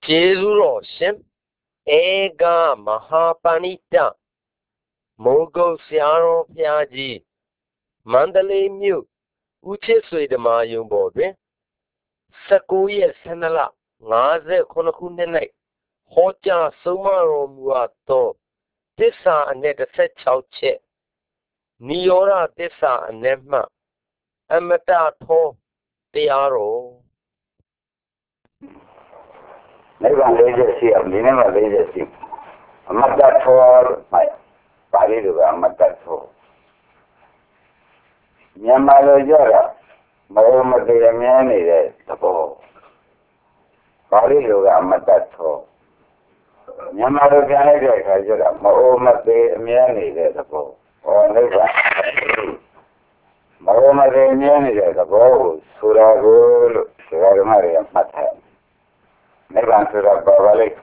Jesuro Shim Ega Mahapanita Mogo Siaro Piaji Mandalay Mu Uchiswedama Yumbodre Sakuya Sanala Naze Konakunene Hoja Sumaro Muato Tissa Aneta Set Chauche Niora Tissa Anema Amata To Tiaro Never legacy of never legacy. I'm not that for my body to I'm not that for. Yamalo Jara, Mahoma de Yamani, the ball. Body to I'm not that for. Yamalo Jara, Mahoma de Yamani, the ball. Or never. Mahoma de Yamani, the ball. Suragul, Suramari, Matan. Never answered up Babalik.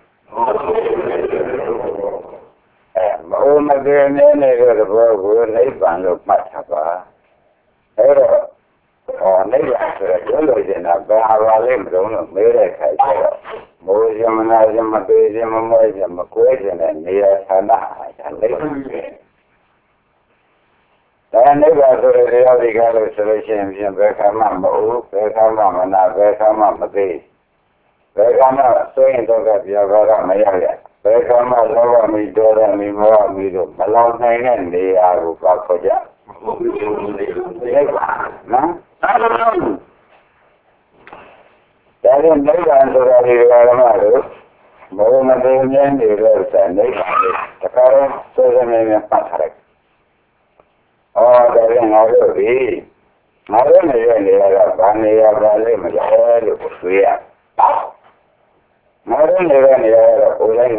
Mahoma de Yamani, the ball, Nevan look Mataba. Or never answered a yellow in a Bahalim, don't make a Mosium and Azim, a Basim, a Mosium, a question, and near Sana, and later. I never answered a reality gathered solution in Beckham, Beckham, and not Beckham, a base. Beckham, saying that you are Maya. Beckham, lower me, daughter, me, more, me, along and they are Bakoja. I don't know. That is never answer that you are more than the current social contract. Oh, that is not be. I don't know. Bania Valley, Malaysia, Korea. I don't know. Ulan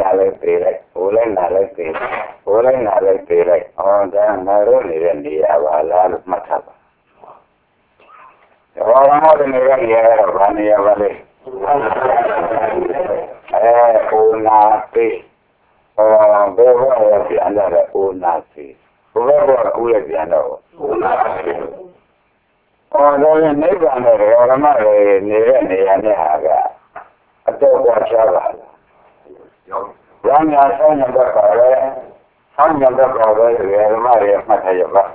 Nalek, oh, then I don't even be a lot of Mataba. All I'm in the year of Bania Valley. Nazi. Oh, Bevo, the under old Nazi. Whoever will be under. Oh, then never under the Ramari, near any Haga. I don't watch out. Young son of the car, son of the brother, Maria Matayaba.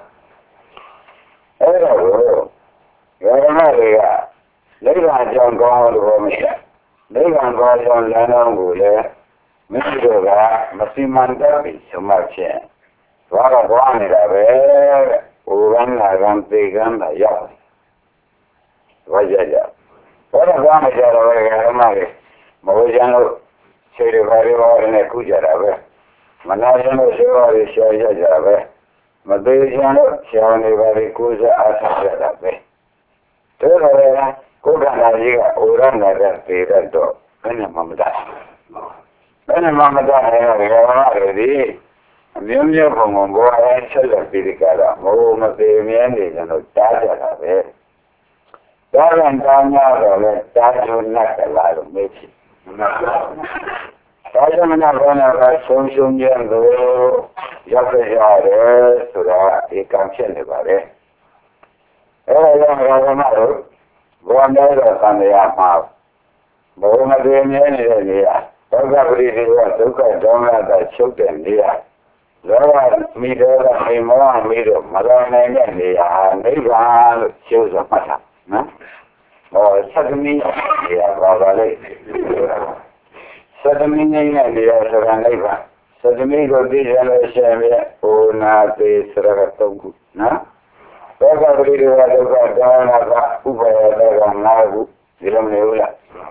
Hello, Maria. Later on, John gone to Romania. Later on, John Lennon Gule, Mr. Massimanda, so much. What a one is a very Uran, I don't take on the yacht. What a one is a very Mojano. Say the very well in a Kujarabe. Manajano Shivari Shajabe. Madejano, Shani Vari Kuza Asarabe. Tera, Kuganajiga, Urana, Peter, Penamamada. Penamamada, already. Mumia from Mongo and Shella Pidicada, Mohoma Demian, and Tajarabe. Dar and Tanya, Taju not a lot of making. Tajamana Rana, Sunshun Yango, Yapayare, Sura, a canción about it. Ramaro, one other on the Yamaha. Mohoma de Yania, Pogabri, Tuka, Dona, that shook them near. Laura, Mido, Mimo, Mido, Madonna, and the Neva, shoes of Mata. Or suddenly, suddenly, the neighbor. Suddenly, go to oh, not the Saratogu. No? Probably the water down at Uber and Nagu, Villanueva.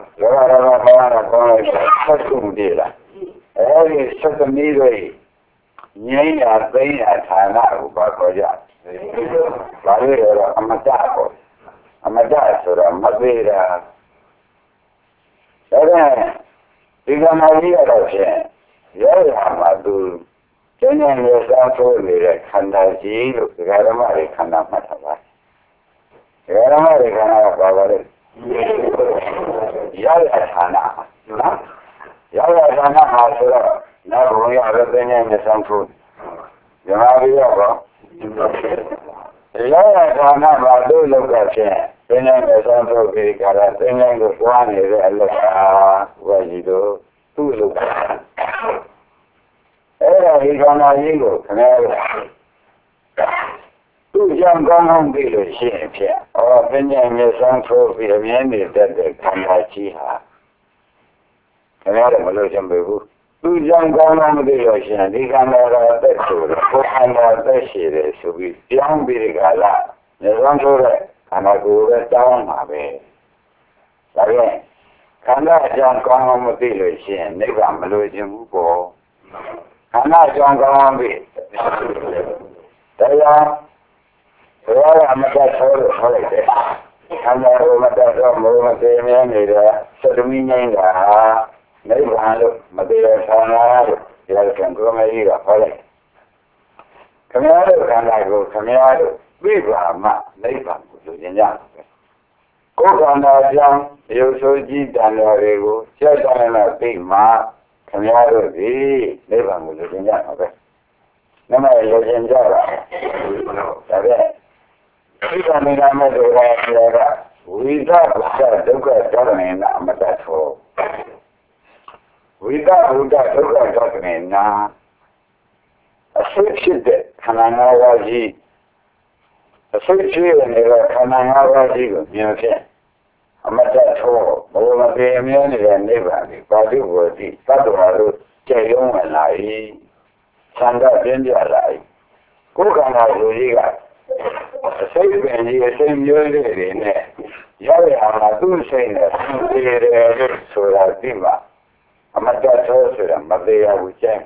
Laura, all is suddenly, Nay, I say at Hana, Bakoja. Valera, Amataco. Amadasura, Mavira. Then, Vigamania Roshan, Yamadu, Kenyan was out me like Kandaji, Garamari Kanamatava. Garamari Kanava, Yala Hana, Yala Hana Hasura, not only other than some food. Yamavi, Yala Hana Madu Lokachen. Bên này người ta thôi thì cả là bên này người qua này là gì đó tu lục. Thế là đi con nói gì của nghe tu trong con không bị được hiện hiện. Bên này người ta thôi thì miễn để để tham gia chi hả? Cái này là một lời trong bài vụ. Tu trong con không bị được hiện đi con nói là tất cả có hai nói tất cả đấy, số bị tiếng bị cả là người ta thôi đấy. Karena guru tahu apa. Tapi karena jangan kau mesti lucian, ni kamu lucian buku. Karena jangan kau ambil. Saya amat tahu deh. Karena amat ni dah sedeminya enggak. Ni bahalu, mesti sana dia kengkau mesti boleh. Kami ada viva ma ni bahalu. Cô còn là rằng yêu số chi đàn là về cô chơi đàn là tình mà không nhớ được gì đây là một cái nhận ok nó mà yêu chân cho là tại vì khi mà mình làm cái điều này là vì sao sẽ được cái cho nên là mà ta thôi vì sao được cái cho nên là sự kiện khả năng là gì sự chuyện này là khả năng là gì cũng như thế mà ta thôi bố mà về miếng này là này vậy có điều gì thì ta đồ chơi用lại sang ra đến giờ lại cố gắng là gì cả xây dựng gì xây nhớ để này giờ là tu xây này thì để số là gì mà ta thôi rồi mà về là vui chơi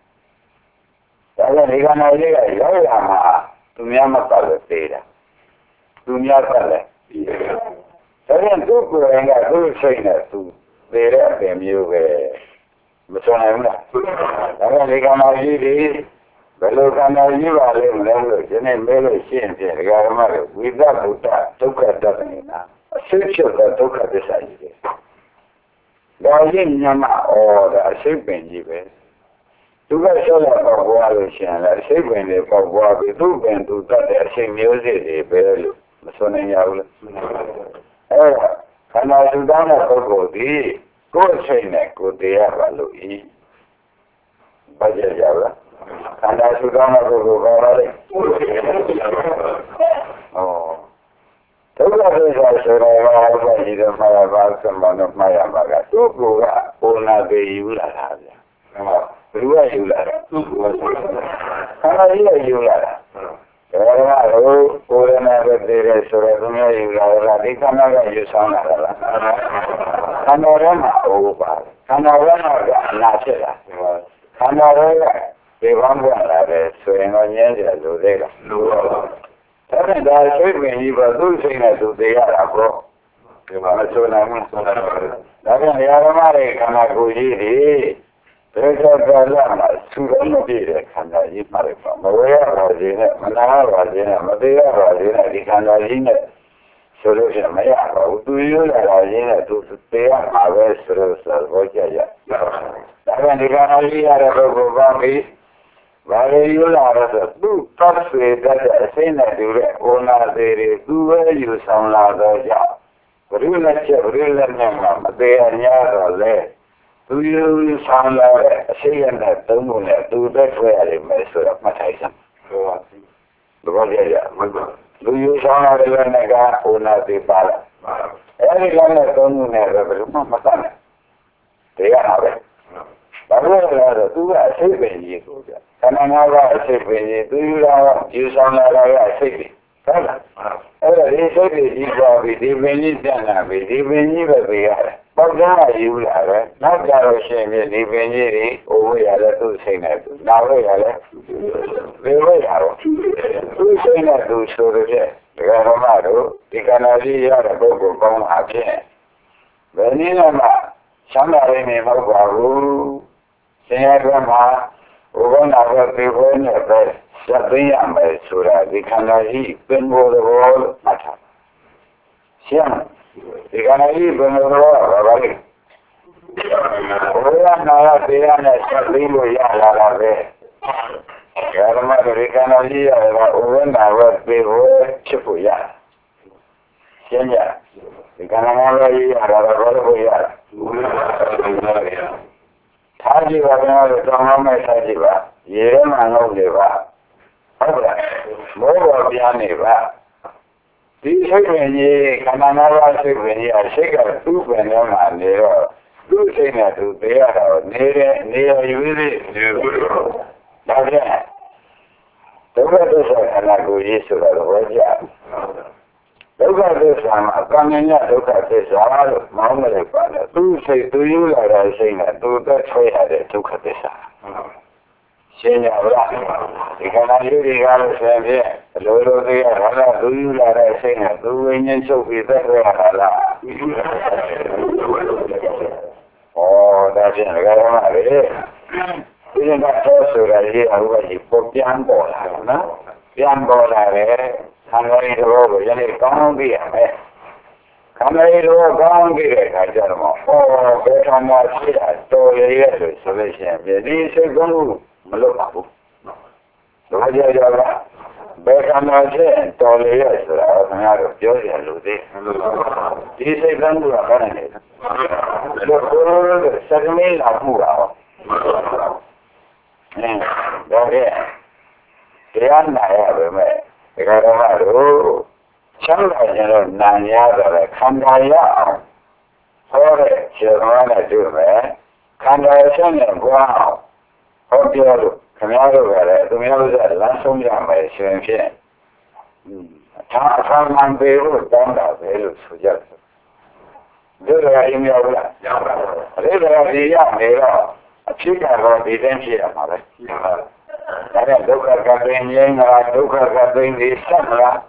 đó là nói gì cả giờ mà dunia mà có được đấy dunia có đấy thế nên tu của anh là tu xây này tu về đấy về nhiều về một số này mà đó là nói gì đi bây giờ nói gì vào lên rồi cho nên bây giờ hiện tại cái mà vì sao tất cả này là sự chuyện là tất cả cái sai gì đó là mà là sự bên gì vậy tu cái số là bảo qua rồi xem là sự bên này bảo qua cái tu bên tu ta để xem nhiều gì để bây giờ một số này nhau khả năng chúng ta là có gì có chuyện này có thể là lỗi bây giờ giờ khả năng chúng ta là có đấy tất cả những cái sự này là cái gì đó mà vào xem mà cái tu của cái ôn là cái yêu là gì Rua yêu là khả năng gì yêu là cô này về để sửa đúng yêu là đi khả năng yêu sang là khả năng mà khả năng là chết là khả năng về văn hóa là về sửa nó nhẹ rồi đấy là thế nên là suy nghĩ như vậy tôi suy nghĩ tôi thấy là có cái mà số này đó là mà để khả năng của gì đi thế cho nên là suy nghĩ gì để khả năng gì mà để mà với là gì này mà là gì này mà đây là gì này thì khả năng gì này solution mấy à tôi yêu là gì này tôi thấy mà về solution có gì vậy đó là khả năng gì là có vang đi và yêu là tu tập về cái thế này được ona để tu yêu sang là đó já rồi là mà để nhà rồi tu yêu sang là sẽ hiện là tu muốn là tu để về để mà sửa mà thay sang đúng vậy tu yêu sang là này cái ona để para cái là tu muốn là rồi mà ta thế à vậy đó là tu sẽ về gì cũng khả năng là sẽ về tu là yêu sang là sẽ về đó là đi sẽ về đi vào đi về đi ra về đi về đi về bao giờ yêu là nó ra rồi sẽ về đi về đi ô là tu sẽ này nào là về rồi tu sẽ là tu số rồi cái mà đó thì cái nào đi ra là có công học chứ về đi mà sáng nay mình mới vào sinh nhật mà ông nào có thể vô nhà về sẽ đi ăn bài sura đi khán giả gì bên vô đó mà thật xem đi khán giả gì bên vô đó là vậy ông nào đi ăn sẽ đi vô nhà là về cái mà đi khán giả gì là ông nào có thể vô chụp nhà ရှင်းကြဒီကံနာရောကြီးရတာတော့ဘာလို့ရတာထားကြည့်ပါခင်ဗျားတို့တောင်းမှမဲ့ထားကြည့်ပါရေထဲမှာငုံနေပါဟုတ်လားမိုးပေါ်ပြားနေပါဒီစိတ်ဝင်ကြီးခန္ဓာနာပါစိတ်ဝင်ကြီးအစိတ်ကသူ့ပင်ထဲမှာနေတော့သူ့စိတ်နဲ့သူသိရတော့နေရယူသေးဒါဖြင့်ဒုက္ခသစ္စာခန္ဓာကိုယ်ကြီးဆိုတာတော့ဟောကြဒုက္ခသစ္စာမှာကံဉာဏ်ဒုက္ခသစ္စာလို့မောင်းလိုက်ပါလေသူစိတ်သူယူလာတဲ့စိတ်နဲ့သူသက်ဆွဲရတဲ့ဒုက္ခသစ္စာရှင်းရပါလားဒီခန္ဓာယူတွေကလည်းဆင်းဖြင့်အလိုလိုသိရတာလားသူယူလာတဲ့စိတ်နဲ့သူဝိညာဉ်ချုပ်ပြီးသက်ဆွဲရတာလားဒါဖြင့်လည်းကောင်းပါလေဒီကတော့ဆိုတာကြီးအဟုတ်ကြီးပေါ်ပြန်ပေါ်လာတယ်နော်ပြန်ပေါ်လာတယ်ခန္ဓာရည်တော်ကိုယနေ့ကောင်းပြီးရမယ်ခန္ဓာရည်တော်ကောင်းပြီးတဲ့အခါကျတော့ဘယ်ခန္ဓာရှိတာတော်ရရဲ့လို့ဆိုလို့ရှိရင်ဒီစိတ်ကောင်းမှုမလုပ်ပါဘူးတော့ကြကြပါဘယ်ခန္ဓာရှိတော်ရရဲ့ဆိုတာခင်ဗျားတို့ပြောရလို့သေးဒီစိတ်ကောင်းမှုကဘာနဲ့လဲစကမေးလာမှုပါဒါဖြင့်တရားနာရပါမယ်ဒီကတော့ချမ်းသာခြင်းတော့နာရတော့ခန္ဓာရအောင်ဟောတဲ့ခြေတော်နဲ့တွေ့မယ်ခန္ဓာရှင်နဲ့ဘွားအောင်ဟောပြောလို့ခင်ဗျားတို့ကလည်းသူများတို့ကလမ်းဆုံးရမယ်ရှင်ဖြင့်သာမှန်ပေလို့တောင်းတာပဲလို့ဆိုကြတယ်ဒီလိုအင်းရောက်လားရောက်ပါဘူးဒါကြဒီရနေတော့အဖြစ်ကတော့ဒီတိုင်းဖြစ်ရမှာပဲဒါနဲ့ဒုက္ခကပင်ငြိမ်းတာဒုက္ခကပင်ဒီဆက်မလား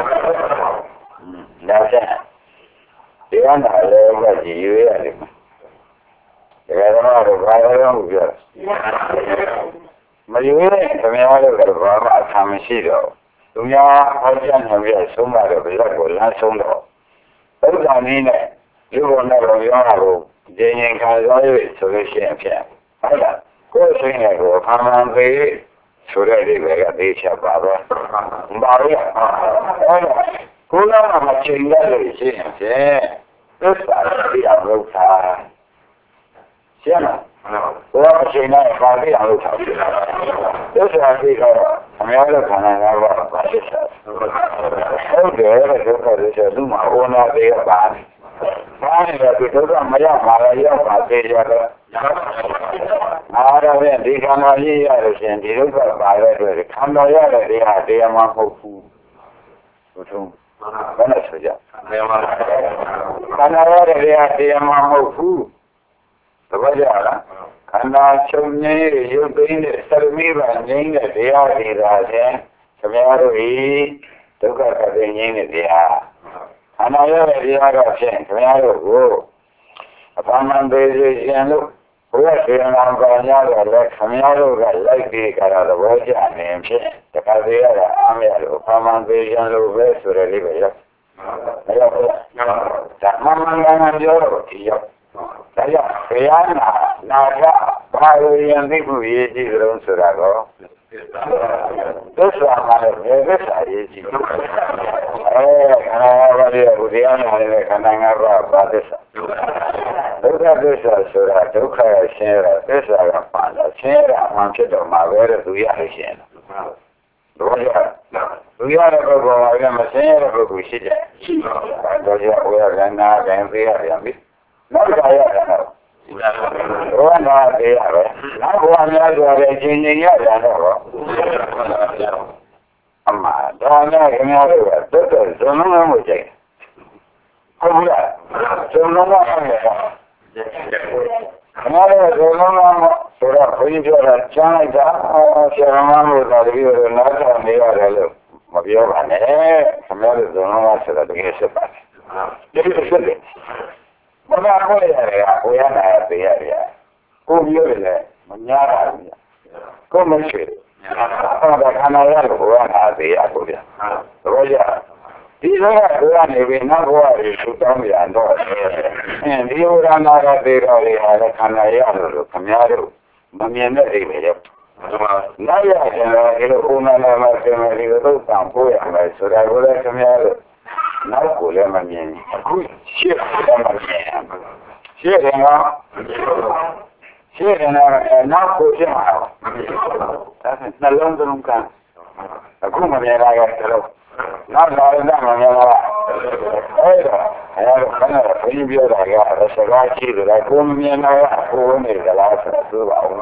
ဒါဖြင့်တရားနာလည်းကကြည်ရွေးရတယ်ဒါကတော့ဘာလို့ပြောမရွေးတဲ့ခင်ဗျားတို့ကဘာမှအဆံမရှိတော့သူများဟောကြားနေပြီးဆုံးမတော့ဘယ်တော့လမ်းဆုံးတော့ဥဒ္ဒါနည်းနဲ့ဒီဘုံနဲ့ရောတာကိုဉာဏ်ခံစားရဆိုလို့ရှိရင်ဖြင့်ဟုတ်လားကိုယ်စိတ်နဲ့ကိုဖန်ဖန်ပေးဆိုတဲ့ဒီပဲကသိချပါတော့ဘာလို့ဟုတ်လားကိုယ်ကမချိန်ရလို့ရှိရင်ဖြင့်သစ္စာတရားလို့သာရှင်းလားကိုယ်ကချိန်နဲ့ပါသိအောင်လုပ်တာသစ္စာသိတော့အများကြီးခန္ဓာငါးပါးပါသစ္စာဟုတ်တယ်ဒုက္ခသစ္စာသူ့မှာဩနာသေးပါဘာလဲဒီဒုက္ခမရပါလားရောက်ပါသေးတယ်အားရတဲ့ဒီခန္ဓာကြီးရလို့ရှင်ဒီဒုက္ခပါတဲ့အတွက်ခန္ဓာရတဲ့တရားမှမဟုတ်ဘူးဘုထုံးဘယ်နဲ့ဆိုကြခန္ဓာရတဲ့တရားမှမဟုတ်ဘူးသဘောကျလားခန္ဓာချုပ်ငြိမ်းရုပ်သိမ်းတဲ့သရမိပါငြိမ်းတဲ့တရားတွေသာချင်းခင်ဗျားတို့ဤဒုက္ခကပင်ငြိမ်းတဲ့တရားခန္ဓာရတဲ့တရားကဖြင့်ခင်ဗျားတို့ကိုအပန်းမှန်သေးသေးရှင်လို့ဘုရားရှင်နာကောင်းရတော့လည်းခင်ဗျားတို့ကလိုက်ပြီးကြတာသဘောကျနေဖြင့်တခါသေးရတာအမရလို့အပန်းမှန်သေးရှင်လို့ပဲဆိုရလေးပဲရောက်မရောက်ဘူးဒါမှန်မှန်ကန်ပြောတော့ဒီရောက်ဒါကြောင့်ဘုရားနာကဘာလို့ယံသိမှုရေးကြည့်ကြလို့ဆိုတာတော့သစ္စာမှာလည်းသစ္စာရေးကြည့်ခန္ဓာဘာလဲဘုရားနာလည်းခန္ဓာငါးပါးဘာသစ္စာဒုက္ခသစ္စာဆိုတာဒုက္ခရရှင်းရသစ္စာကပါလာရှင်းရမှဖြစ်တော့မှာပဲသူရရှင်းတော့ရသူရတဲ့ပုဂ္ဂိုလ်ကလည်းမရှင်းရတဲ့ပုဂ္ဂိုလ်ရှိတယ်တော့ရဝေရနာတိုင်းသိရပြန်ပြီနောက်ကြရတယ်ဘောနာသေးရပဲနောက်ဘဝများဆိုတဲ့ချင်းချင်းရတယ်တော့အမှန်ဒါနဲ့ခင်ဗျားတို့ကတက်တက်ဇုံလုံးမှုကြိုက်ဟုတ်လားဇုံလုံးမှုရတယ်ခင်ဗျားတို့ဇုံလုံးမှုဆိုတော့ဘုန်းကြီးပြောတာချမ်းလိုက်တာဆရာမတို့သာတပည့်တို့နောက်ဆောင်နေရတယ်လို့မပြောပါနဲ့ခင်ဗျားတို့ဇုံလုံးမှုဆိုတာတကယ်ဖြစ်ပါတယ်ဒီလိုဖြစ်တယ်မနာကိုရတယ်ကိုရနာသေးရတယ်ကိုပြောတယ်မညာတာဘူးကိုမရှိအဲ့ဒါခန္ဓာရလို့ကိုရနာသေးရကိုပြတော့ရဒီလိုကကိုရနေပြီနောက်ဘဝတွေသူတောင်းပြန်တော့ဒီဥရနာကသေးတော့လေဟာခန္ဓာရလို့ခင်ဗျားတို့မမြင်တဲ့အိမ်ပဲရောက်နောက်ရရင်လည်းဒီလိုဥနာနာမှာသင်မယ်ဒီလိုတော့တန်ဖိုးရမယ်ဆိုတာကိုလည်းခင်ဗျားတို့နောက်ကိုလည်းမမြင်အခုရှေ့လည်းမမြင်ရှေ့တယ်နော်ရှေ့တယ်နော်နောက်ကိုဖြစ်မှာဒါဆိုနှလုံးသွင်းကအခုမမြင်လာရဲ့တော့နောက်လာရင်တော့မမြင်လာအဲ့ဒါခဏခဏပြောတာကစကားရှိတယ်ကိုမမြင်လာကိုနေကြလားဆိုပါဦး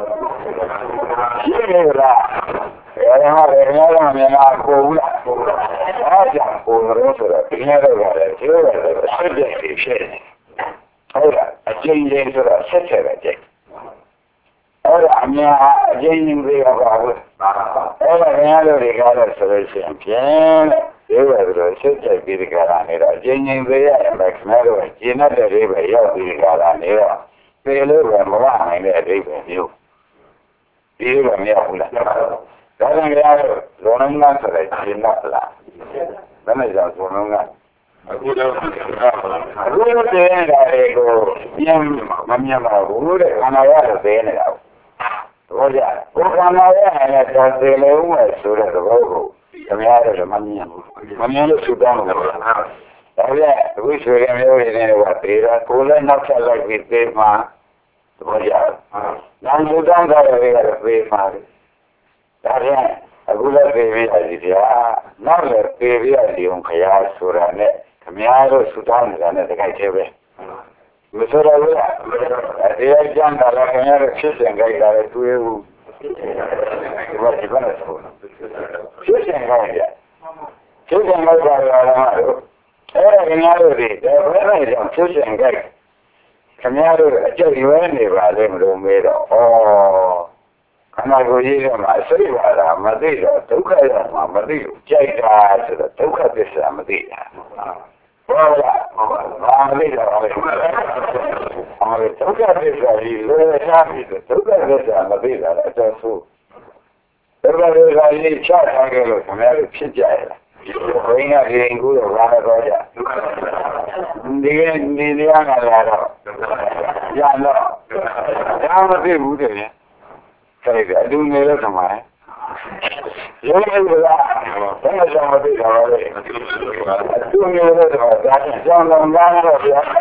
ရှင်းနေလားအဲ့ဒါလည်းရရမြင်လာကိုဘူးလားအဲ့ဒါကိုရောဆိုတော့ဒီနေ့တော့လည်းကျိုးရတယ်ဆက်တဲ့ဖြစ်နေဟုတ်လားအကျဉ်းချင်းဆိုတော့ဆက်ဆက်ပဲကြည့်အဲ့ဒါအများအကျဉ်းချင်းတွေကပါဘူးအဲ့ဒါရရလို့တွေကားလို့ဆိုလို့ရှိရင်ဖြင့်ဒီလိုဆိုဆက်ချက်ပြီးဒီကရာနေတော့အကျဉ်းချင်းတွေရရင်ပဲခင်ဗျားတို့ကျင့်တဲ့တွေပဲရောက်ပြီးဒီကရာနေတော့ပြေလို့ပဲမဝနိုင်တဲ့အဓိပ္ပာယ်မျိုးဒီလိုမရဘူးလားဒါကြောင့်ကြားလို့ဇောနုံးကဆိုတဲ့ရှင်းတော့လားဘယ်နဲ့ကြောင့်ဇောနုံးကအခုတော့သိနေတာတွေကိုပြန်မမြင်ပါဘူးတဲ့ခန္ဓာရတော့သိနေတာဘောကြဘုခန္ဓာရနဲ့တော့သိလို့မဲ့ဆိုတဲ့သဘောကိုခင်ဗျားတို့မမြင်ဘူးမမြင်လို့သူတောင်းတယ်ဒါပြအခုဆိုရင်မျိုးတွေနဲ့ကသေတာကိုလည်းနောက်ဆက်လိုက်ပြီးသေမှာသဘောကြနောက်သူတောင်းတာတွေကသေမှာဒါဖြင့်အခုလည်းပြေးပြရစီဗျာနောက်လည်းပြေးပြရစီအောင်ခရားဆိုတာနဲ့ခင်ဗျားတို့ဆူတောင်းနေတာနဲ့တခိုက်သေးပဲမဆိုတော့ဘူးတရားကျမ်းတာလည်းခင်ဗျားတို့ဖြစ်စဉ်ကြိုက်တာလည်းတွေ့ဘူးဒီဘာဒီဘာလဲဆိုဖြစ်စဉ်ကြိုက်ရဖြစ်စဉ်ကြိုက်တာလည်းအဲ့ဒါခင်ဗျားတို့တွေဘယ်နဲ့ကြောင့်ဖြစ်စဉ်ကြိုက်ခင်ဗျားတို့အကျက်ရွယ်နေပါလေမလို့မေးတော့ခန္ဓာကိုယ်ကြီးကမှအစိတ်ပါတာမသိတော့ဒုက္ခရမှာမသိဘူးကြိုက်တာဆိုတော့ဒုက္ခသစ္စာမသိတာဟုတ်လားဘာမသိတော့လဲဒုက္ခသစ္စာကြီးလွယ်ရှားပြီးဒုက္ခသစ္စာမသိတာအတော်ဆိုးဒုက္ခသစ္စာကြီးချထားကြလို့ခင်ဗျားတို့ဖြစ်ကြရလားဘိန်းကဒီရင်ကူတော့ဘာလို့ကြဒီတရားကလာတော့ရတော့ဒါမသိဘူးတဲ့ဆက်ရအတူနေလို့ထင်ပါတယ်ရုံးနေလားဘယ်လိုကြောင့်မသိတာလဲအတူနေလို့တော့ဒါကြောင့်တော့လာတော့ဗျာ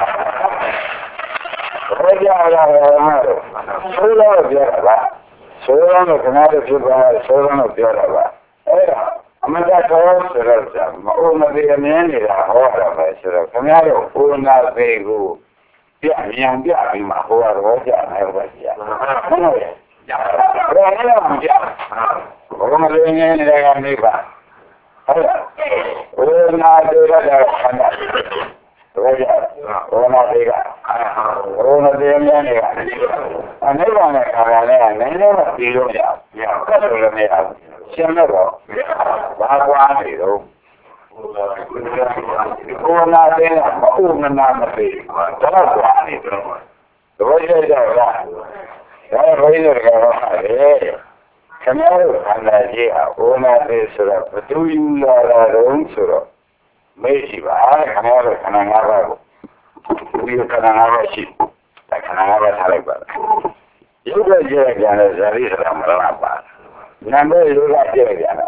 ဘယ်ကြရလဲဆိုတော့ပြောတာပါဆိုတော့ခဏတည်းဖြစ်ပါဆိုတော့ပြောတာပါအဲ့ဒါအမတတော်ဆိုတော့မအုံမသေးအမြင်နေတာဟောတာပဲဆိုတော့ခင်ဗျားတို့ဥနာသေးကိုပြမြန်ပြပြီးမှဟောတော့ကြတယ်ပဲကြာဟုတ်လားဘယ်လိုလဲမကြဘုံမလေးငယ်နေတဲ့ကနေပါဟုတ်လားဘုနာတွေရတဲ့ခန္ဓာတို့ကြဘုနာတွေကဘုနာတွေများနေကနေပါနဲ့ခါရလဲနည်းနည်းတော့ပြီးလို့ရအောင်ကတ်လို့လည်းမရဘူးရှင်းတော့ဘာကွာနေတော့ဘုနာတွေကမအုံနာမသိတော့ကွာနေတော့ကြရတော့လားဒါဘယ်လိုလဲခင်ဗျားတို့ခန္ဓာကြီးဟာဘုနာသေးဆိုတော့ဘသူယူလာတာတုံးဆိုတော့မေ့ရှိပါခင်ဗျားတို့ခန္ဓာ၅ပါးကိုဒီခန္ဓာ၅ပါးရှိဒါခန္ဓာ၅ပါးထားလိုက်ပါရုပ်ကကြည့်ကြတယ်ဇာတိဆိုတာမလားပါနာမည်ရုပ်ကကြည့်ကြတယ်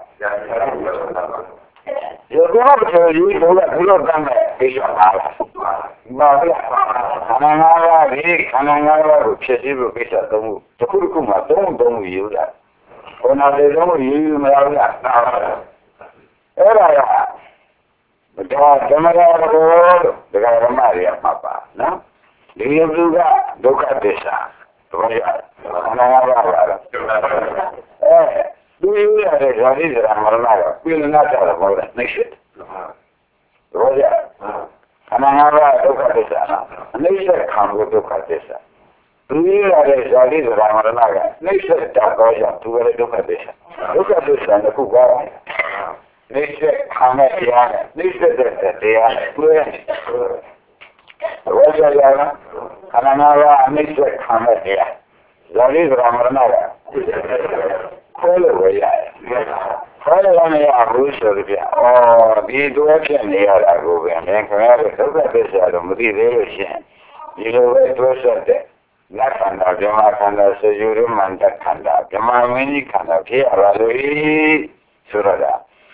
ရုပ်ကတော့ဒီဘုရားဘုရားကမ်းတယ်ဒီရောပါလားဘာလဲခန္ဓာ၅ပါးဒီခန္ဓာ၅ပါးကိုဖြစ်ပြီးလို့ကိစ္စသုံးခုတစ်ခုတစ်ခုမှာသုံးယူတာဘုနာတွေသုံးယူမရဘူးလားအဲ့ဒါကဒါဓမ္မရာကိုဒကာဓမ္မတွေမှတ်ပါနော်ဒီယုကဒုက္ခသစ္စာဘာရခန္ဓာ၅ပါးပါလားသူယူရတဲ့ဇာတိဇရာမရဏကပြင်းလာတာပေါ့လေနှိစ္စရောရခန္ဓာ၅ပါးဒုက္ခသစ္စာနှိစ္စခံလို့ဒုက္ခသစ္စာသူယူရတဲ့ဇာတိဇရာမရဏကနှိစ္စတာတော့ရသူလည်းဒုက္ခသစ္စာဒုက္ခသစ္စာကခုပါနှိစ္စခံတဲ့တရားနဲ့နှိစ္စတဲ့တရားနဲ့တွေ့ရတယ်ရောရရလားခန္ဓာ၅ပါးနှိစ္စခံတဲ့တရားဇာတိဇရာမရဏကခေါ်လို့ရရတယ်။ခေါ်လို့မရဘူးဆိုတော့ဒီတော့ဖြစ်နေရတာကိုပဲမင်းခင်ဗျားတို့ဒုက္ခသစ္စာတော့မသိသေးလို့ရှိရင်ဒီလိုပဲတွဲဆက်တဲ့လက်ခန္ဓာဓမ္မခန္ဓာစေယူရမန္တခန္ဓာဓမ္မမင်းကြီးခန္ဓာဖြစ်ရပါလို့ဆိုတော့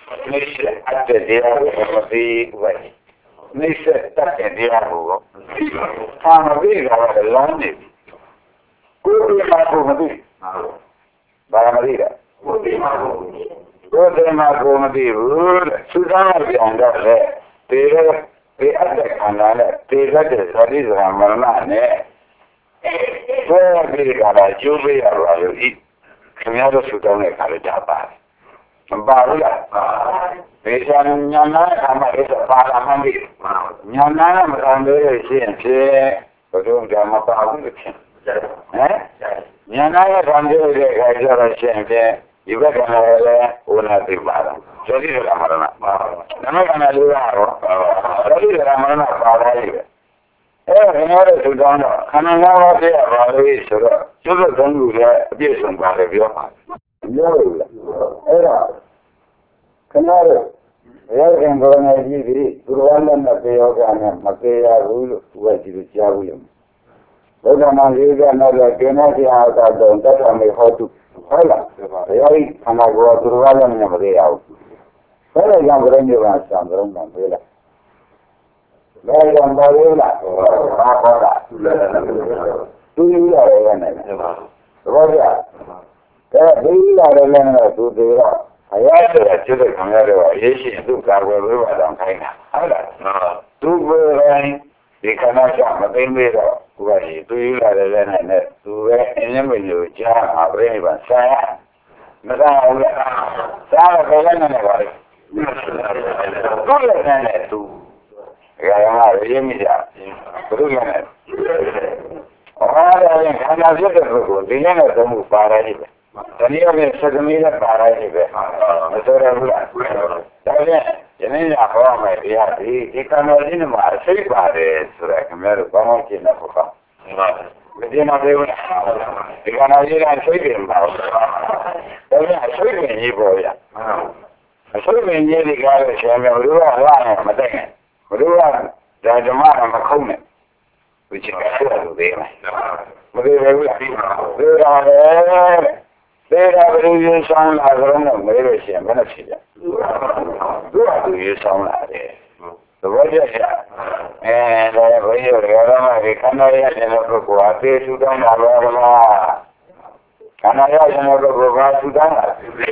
နေအပ်တဲ့တရားကိုမသိဝဲနေတတ်တဲ့တရားကိုသာမပြီးတာကလောင်းနေကိုယ်ကကိုမသိဘာမသိတာကိုယ်ကကိုမသိဘူးသူသားကပြန်တော့လေဒီအပ်တဲ့ခန္ဓာနဲ့ဒီတတ်တဲ့သတိစရာမရဏနဲ့ကိုယ်ကဒီကလာကျိုးပေးရပါလို့ဤခင်ဗျားတို့သူတောင်းတဲ့ခါလေးဒါပါတယ်မပါဘူးလားဘေးချာညာနာခါမှအဲ့ဒါပါလာမှမပြီးညာနာမတော်လို့ရှိရင်ဖြင့်ဘုရားကမပါဘူးလို့ထင်ဟမ်ညာနာရဲ့ခံရတဲ့ခါကျတော့ရှိရင်ဖြင့်ဒီဘက်ကလည်းဟိုနာသိပါတော့သတိရမရဏနမကနာလေးကတော့သတိရမရဏပါလာပြီပဲခင်ဗျားတို့သူတောင်းတော့ခန္ဓာ၅ပါးပြရပါလို့ဆိုတော့ကျွတ်သုံးခုလည်းအပြည့်စုံပါတယ်ပြောပါပြောလို့လားအဲ့တော့ခင်ဗျားတို့ဘုရားရှင်ကိုယ်နဲ့ကြည့်ပြီးသူတော်လည်းမပေရောကနဲ့မပေရဘူးလို့သူကကြည့်လို့ကြားဘူးလို့ဘုရားမှာရေးကြတော့ကျင်းတဲ့အားကတော့တတ်တော်မေဟောတုဟုတ်လားဘုရားကြီးခန္ဓာကိုယ်သူတော်လည်းမပေရဘူးဘယ်လိုကြောင့်ဘုရားမျိုးကစံတော်မှာပြေးလားဘယ်လိုပါလဲလားဘာဟောတာသူယူရတယ်နဲ့ဘောကြဒီရတယ်လည်းသူတွေတော့အရာတွေကျွတ်ခံရတော့အရေးရှိသူကာကွယ်လို့ပါတော့ခိုင်းတာဟုတ်လားသူကိုယ်တိုင်ဒီခန္ဓာကမသိမေးတော့ကိုယ်ကသူယူရတယ်လည်းနဲ့သူပဲအင်းမလို့ကြားမှာပြိပါဆရာမသာဘူးစားတော့လည်းနဲ့ပါလေသူလည်းနဲ့သူရရမှာရင်းမိကြဘုရားနဲ့အားရခန္ဓာဖြစ်တဲ့ပုဂ္ဂိုလ်ဒီနေ့နဲ့သုံးခုပါရတယ်ပဲတနည်းအားဖြင့်7မိနစ်ပါရတယ်ပဲမဆိုရဘူးလားဒါဖြင့်ယနေ့ညဟောမယ်တရားဒီခန္ဓာကြီးမှာအစိတ်ပါတယ်ဆိုတော့ခင်ဗျားတို့ကောင်းကောင်းရှင်းနေဖို့ကောင်းမသိမသေးဘူးဒီခန္ဓာကြီးကအစိတ်ပြင်ပါဘူးဒါဖြင့်အစိတ်ပြင်ကြီးပေါ်ရအစိတ်ပြင်ကြီးဒီကားလို့ရှင်မြတ်ဘုရားလာတယ်မသိနဲ့ဘုရားဒါဓမ္မကမခုံးနဲ့ဝိချင်ကဆရာတို့သေးမယ်မသေးဘူးလားသေတာပဲသေတာဘယ်လိုရဆောင်လာကြတော့မလို့ရှိရင်ဘယ်နဲ့ဖြစ်ကြသူကသူရဆောင်လာတယ်သဘောကျကြလည်းဘုရားရောမှာဒီခန္ဓာရတဲ့ပုဂ္ဂိုလ်အသေးစုတောင်းတာပဲလားခန္ဓာရတဲ့ပုဂ္ဂိုလ်ကစုတောင်းတာ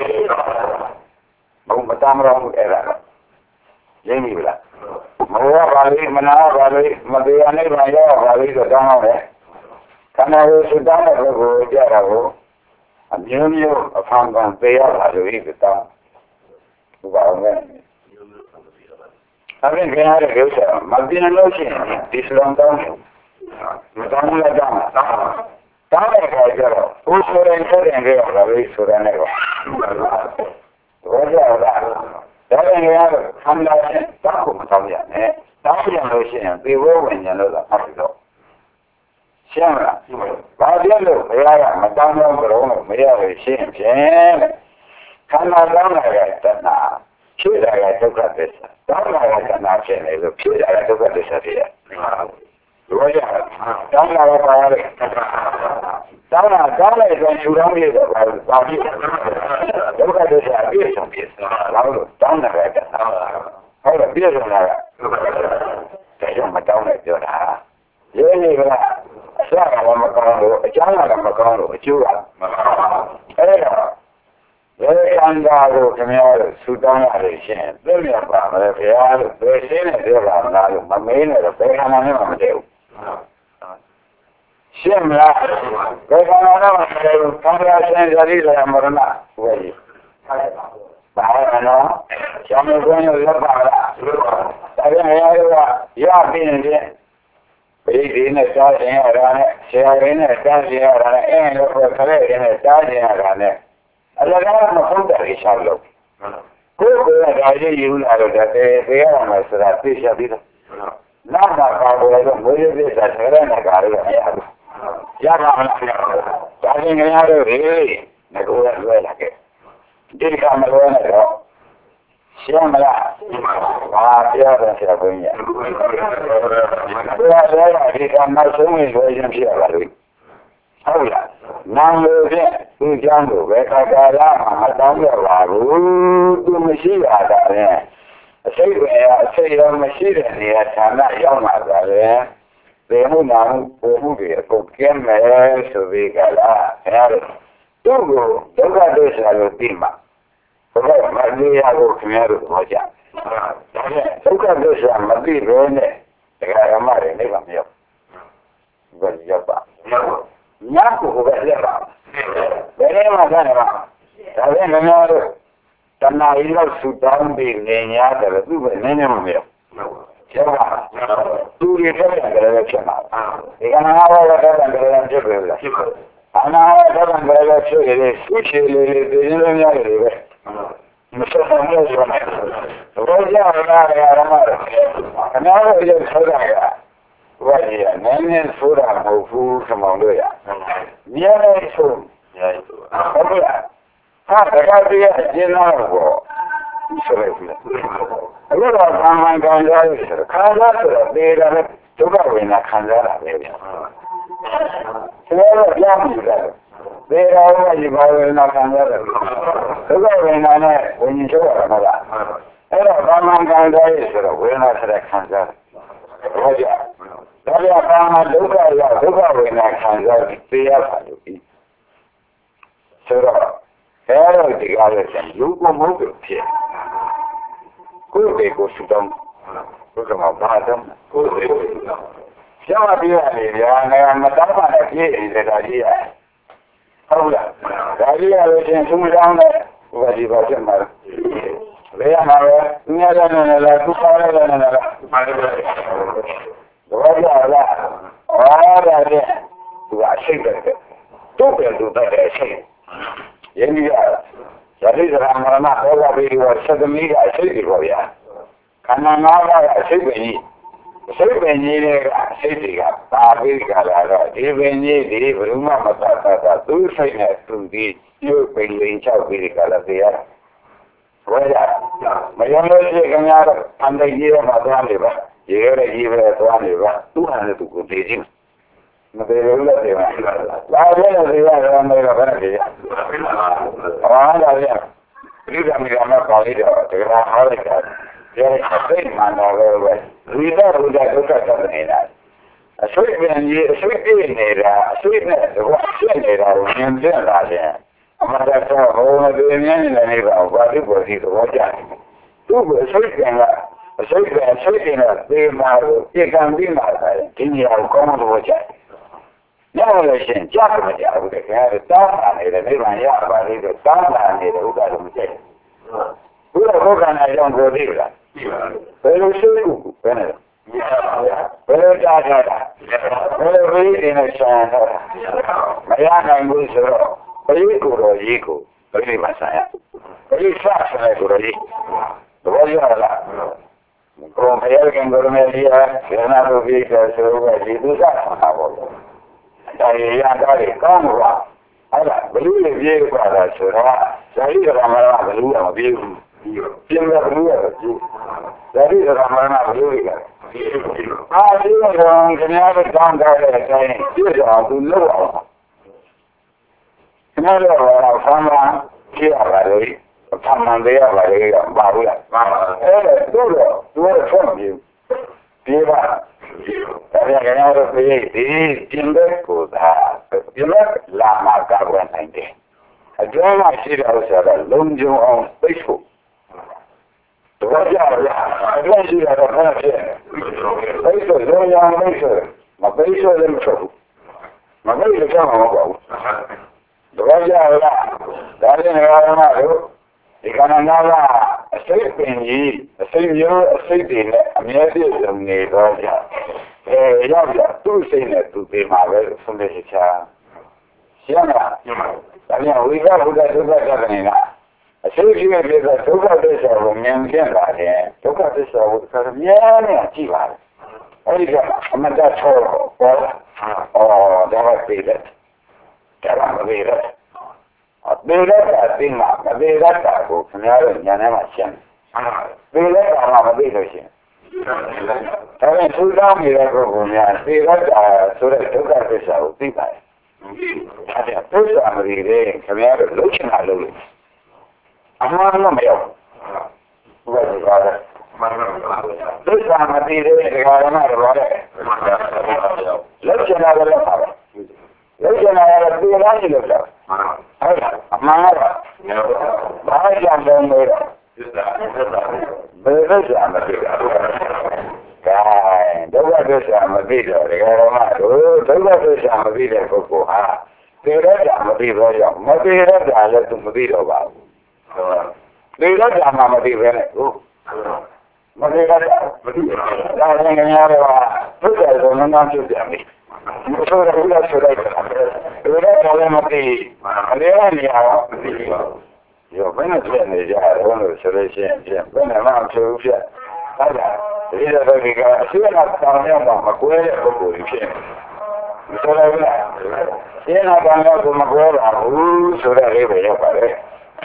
ဘုမတမ်းမလို့အဲ့ဒါရင်းပြီလားမဟုတ်ပါဘူးမနာပါဘူးမတရားနေပါရောပါဘူးဆိုတောင်းတော့ခန္ဓာကိုယ်စုတောင်းတဲ့ပုဂ္ဂိုလ်ကြတာကိုအမျိုးမျိုးအဖန်ဖန်သိရပါလို့ဒီတောင်းဘုရားအောင်လည်းအဲ့ဒီကြရတဲ့ဥစ္စာမပြင်းလို့ရှိရင်ဒီစလုံးတောင်းမတောင်းလည်းတောင်းတောင်းတဲ့ခါကျတော့ဘုဆိုရင်ဆိုရင်ကြရပါလို့ဆိုတယ်နဲ့တော့ဘောကြတာဒါလည်းကတော့ခန္ဓာနဲ့တောက်ကိုမတောင်းရနဲ့တောင်းရလို့ရှိရင်သေဘောဝင်ဉာဏ်လို့သာမှတ်ပြီးတော့ရှင်းလားဘာပြလို့ဘုရားကမတောင်းတော့ကြတော့မရလို့ရှင်းဖြင့်ခန္ဓာတောင်းတာကတဏှာဖြစ်တာကဒုက္ခသစ္စာတောင်းတာကတဏှာဖြစ်နေလို့ဖြစ်တာကဒုက္ခသစ္စာဖြစ်ရတယ်ဘောကြတောင်းတာကပါရတယ်တောင်းလိုက်ဆိုယူတော်မြေတော့ဘာဖြစ်ဒုက္ခသစ္စာပြည့်စုံပြည့်ဘာလို့တောင်းတာကတဏှာဟုတ်တယ်ပြည့်စုံတာကဒါကြောင့်မတောင်းလိုက်ပြောတာရေးနေကဆရာကမကောင်းလို့အကျမ်းကမကောင်းလို့အကျိုးကမကောင်းအဲ့တော့ဘယ်ခန္ဓာကိုခင်ဗျားတို့ဆူတောင်းရလို့ရှိရင်သိမြတ်ပါမယ်ခင်ဗျားတို့ဘယ်ရှင်းနေကြပါလားလို့မမေးနဲ့တော့ဘယ်ခန္ဓာနဲ့မှမတည့်ဘူးရှင်းမလားဘယ်ခန္ဓာနဲ့မှမတည့်ဘူးခန္ဓာရှင်ဇာတိလည်းမရဏဝေးဘာနော်ကျောင်းကိုရောက်ပါလားဒါပြန်ရရပြီးရင်ဘေးဒီနဲ့စားခြင်းရတာနဲ့ဆရာရင်းနဲ့စားခြင်းရတာနဲ့အဲ့လိုပဲခလေးရင်းနဲ့စားခြင်းရတာနဲ့အလကားမဟုတ်တယ်ရှာလို့ကိုယ်ကဒါရေးယူလာတော့တဲ့သေရမှာဆိုတာသိချပြီးတော့နောက်မှာပါလို့တော့မွေးရည်စာဆရာနဲ့ကားလို့မရဘူးရပါမလားဒါချင်းကြရတော့ဟေးငါတို့ကလွယ်လာခဲ့ဒီကမလွယ်နဲ့တော့ရှင်းမလားဘာပြောတယ်ဆရာဘုန်းကြီးဘုရားလည်းဒီကနောက်ဆုံးဝင်လွယ်ခြင်းဖြစ်ရပါလို့ဟုတ်လားနာလို့ဖြင့်သူ့ကြောင့်လို့ပဲခါကာလမှာမတောင်းရပါဘူးသူမရှိတာကလည်းအစိတ်ပဲအစိတ်ရောမရှိတဲ့နေရာဌာနရောက်မှာပါလေဒီမှုနာမှုပုံမှုတွေအကုန်ကျင်းမယ်ဆိုပြီးကလားအဲသူ့ကိုဒုက္ခဒုစရလို့သိမှာဘုရားမလေးရကိုခင်ဗျားတို့ဟောကြဒါနဲ့ဒုက္ခဒုစရမသိဘဲနဲ့တရားဓမ္မတွေနိဗ္ဗာန်မရောက်ဘယ်ရောက်ပါညကိုပဲလက်ပါဘယ်နဲ့မှဆန်းနေပါဒါနဲ့ခင်ဗျားတို့တဏှာကြီးလောက်ဆူတောင်းပြီးနေရတယ်သူ့ပဲနည်းနည်းမရောက်ကျပါသူတွေထက်တယ်လည်းဖြစ်မှာဒီကနေ့ဟောတော့တယ်လည်းဖြစ်ပြီလားဖြစ်ပါအနာတော့လည်းဖြစ်ရည်သူ့ချေလေးတွေရင်းလို့ရတယ်ပဲမဆက်ဆံလို့ဆိုနေတော့ကြာလာရရမှာခဏတော့ရဆိုတာကဝါကြီးနည်းနည်းဆိုတာမဟုတ်ဘူးခမောင်တို့ရမြဲနေဆိုဟုတ်လားဟာတခါတည်းအကျဉ်းသားတော့ဆိုလိုက်ပြီအဲ့တော့ဘာမှခံစားရဆိုခံစားဆိုတော့ဒေတာနဲ့ဒုက္ခဝေဒနာခံစားတာပဲဗျာဆဲတော့ကြားပြီလားဒေတာကဒီဘာဝေဒနာခံစားတယ်ဒုက္ခဝေဒနာနဲ့ဝิญဉ်ချုပ်ရမှာလားအဲ့တော့ဘာမှခံစားရဆိုတော့ဝေဒနာဆက်တဲ့ခံစားတယ်ဟုတ်ကြဒါပြဘာမှဒုက္ခရဒုက္ခဝေဒနာခံစားပြီးသိရပါလို့ပြီဆိုတော့အဲ့တော့ဒီကားရဲ့လူကမဟုတ်ဘူးဖြစ်ကိုယ်တွေကိုစုတောင်းဘုရားမှာဘာတော့ကိုယ်တွေကိုကျောင်းပြရတယ်ဗျာငါမတောင်းပါနဲ့ပြည့်တယ်ဒါကြီးရဟုတ်လားဒါကြီးရလို့ချင်းသူမတောင်းနဲ့ဘုရားဒီပါချက်မှာဘယ်ရမှာလဲညရနေလားသူပါရနေလားပါတယ်ဘောရလားအော်ဒါနဲ့သူအရှိတ်တယ်တော့ပြန်သူတဲ့အရှိတ်ရင်းရဇာတိဇရာမရဏဟောလာပြီးတော့သသမီးကအစိတ်တွေပေါ့ဗျာခန္ဓာ၅ပါးကအစိတ်ပင်ကြီးအစိတ်ပင်ကြီးတွေကအစိတ်တွေကပါပြီးကြလာတော့ဒီပင်ကြီးဒီဘယ်မှမတတ်တာသူစိတ်နဲ့သူဒီပြုတ်ပင်လေးချောက်ပြီးကြလာသေးရဘယ်ရမယုံလို့ရှိခင်ဗျားတို့အန္တကြီးရမှာသွားနေပါရေရဲကြီးပဲသွားနေပါသူ့ဟာနဲ့သူကိုသိချင်းမသေးဘူးလေဒီမှာလာတယ်လေရတယ်မေတော့ဘယ်နဲ့ကြည့်ဟာလာတယ်ဒီကမိကမပါလိတော့ဒီကဟာလိုက်တာဒီစိတ်မှန်တော့ပဲဒီတော့ဘုရားဒုက္ခသတ်နေတာအဆွေပင်ကြီးအဆွေပြည့်နေတာအဆွေနဲ့တော့ဖြစ်နေတာကိုမြင်ပြလာတယ်အမှန်တော့ဟိုမပြင်းနေနေပါဘာလို့ပေါ်စီတော့ကြာသူ့ကိုအဆွေကအဆွေနဲ့ဒီမှာပြေကံပြီးမှာဒီနေရာကိုကောင်းလို့ကြာရလို့ရှိရင်ကြားမကြဘူးတကယ်တောင်းတာနေတယ်နိဗ္ဗာန်ရပါလိမ့်တော့တောင်းတာနေတယ်ဥဒ္ဒါတော့မကြိုက်ဘူးဘုရားဘုရားနဲ့ကြောင့်ကိုသိလားဘယ်လိုရှိဘူးဘယ်နဲ့ဘယ်လိုကြားကြတာဘယ်လိုပြီးနေလဲရှာတာမရနိုင်ဘူးဆိုတော့ပရိကိုယ်တော်ကြီးကိုပရိမဆာယပရိသတ်ဆိုင်ကိုယ်တော်ကြီးတော်ရလားဘုရားရဲ့ကံကိုရမေကြီးဟာဇေနာတို့ပြီးတော့ဆိုတော့ဒီသူစားတာပေါ့တရားရတာတွေကောင်းလို့အဲ့ဒါဘလူတွေပြေးကြတာဆိုတော့ဇာတိကမရဘလူကမပြေးဘူးပြင်းတဲ့ဘလူကတော့ပြေးဇာတိကမရဘလူတွေကဒီတော့ခင်ဗျားတို့တောင်းထားတဲ့အတိုင်းပြည့်အောင်သူလုပ်အောင်ခင်ဗျားတို့ကဆမ်းမကြည့်ရပါလေဆမ်းမသေးရပါလေဘာလို့လဲအဲ့ဒါသူတော့ဆုံးပြေးပါဒါပြန်ရတော့ပြေးဒီကျင်းတဲ့ကိုသာဒီလိုလာမှာကောက်နိုင်တယ်အကျိုးမရှိတဲ့ဥစ္စာကလုံးကျုံအောင်သိဖို့တော့ကြရအကျိုးရှိတာတော့ဘာဖြစ်သိဆိုလုံးရအောင်သိဆိုမသိဆိုလည်းမဖြစ်ဘူးမသိလို့ကြောက်မှာမဟုတ်ဘူးတော့ကြရဒါလည်းငါရမှာလို့ဒီကနေ့ကအစိတ်ပင်ကြီးအစိတ်မျိုးအစိတ်တွေနဲ့အမြဲတည်းလုံနေတော့ကြရောက်ကြသူ့စိတ်နဲ့သူပြေမှာပဲဆုံးဖြတ်ချရှင်းလားဒါပြန်ဝိကဘုရားဒုက္ခသတ်နေတာအစိတ်ကြီးရဲ့ပြေဒုက္ခသစ္စာကိုမြင်ပြလာတယ်ဒုက္ခသစ္စာကိုတစ်ခါမြဲနဲ့ကြည့်ပါလေအဲ့ဒီကအမတ္တထောပေါ်ဒါကပြေတယ်ဒါကမပြေတယ်သေရတာသိမှာမသေရတာကိုခင်ဗျားတို့ညာထဲမှာရှင်းသေရတာမှမသိလို့ရှင်းဒါနဲ့သူ့တောင်းနေတဲ့ပုဂ္ဂိုလ်များသေရတာဆိုတဲ့ဒုက္ခသစ္စာကိုသိပါတယ်ဒါကြောင့်သစ္စာမသိတဲ့ခင်ဗျားတို့လုံးချင်တာလုံးလို့အမှန်တော့မရောက်ဘူးဘယ်လိုလဲသစ္စာမသိတဲ့ဒကာရမတွေပါတဲ့လုံးချင်တာလည်းပါပဲလုံးချင်တာလည်းဒီလားကြီးလို့ပြောဟုတ်လားအမှန်တော့ဘာကြောင့်လဲလို့သစ္စာဘယ်လိုကြာမသိတာဒုက္ခသစ္စာမသိတော့ဒကာရမတို့ဒုက္ခသစ္စာမသိတဲ့ပုဂ္ဂိုလ်ဟာသေရတာမသိတော့ကြောင့်မသေရတာလည်းသူမသိတော့ပါဘူးသေရတာမှမသိပဲနဲ့ဟုတ်မသေရတာမသိဘူးဒါနဲ့ခင်ဗျားတို့ကသုတ္တရုံနဲ့နောက်ကျပြန်ပြီမဆိုရဘူးလားဆိုလိုက်တာသေရတာလည်းမသိအလေးအနေရောမသိဘူးရောဘယ်နဲ့ဖြစ်နေကြတော့လို့ဆိုလို့ရှိရင်ဘယ်နဲ့မှမဖြစ်ဘူးဖြစ်ဟုတ်လားဒီလိုတော့ဒီကအရှိအနာတောင်းရမှာမကွဲတဲ့ပုဂ္ဂိုလ်ကြီးဖြစ်မဆိုရဘူးလားရှင်းနာတောင်းရကိုမကွဲပါဘူးဆိုတဲ့လေးပဲရောက်ပါလေ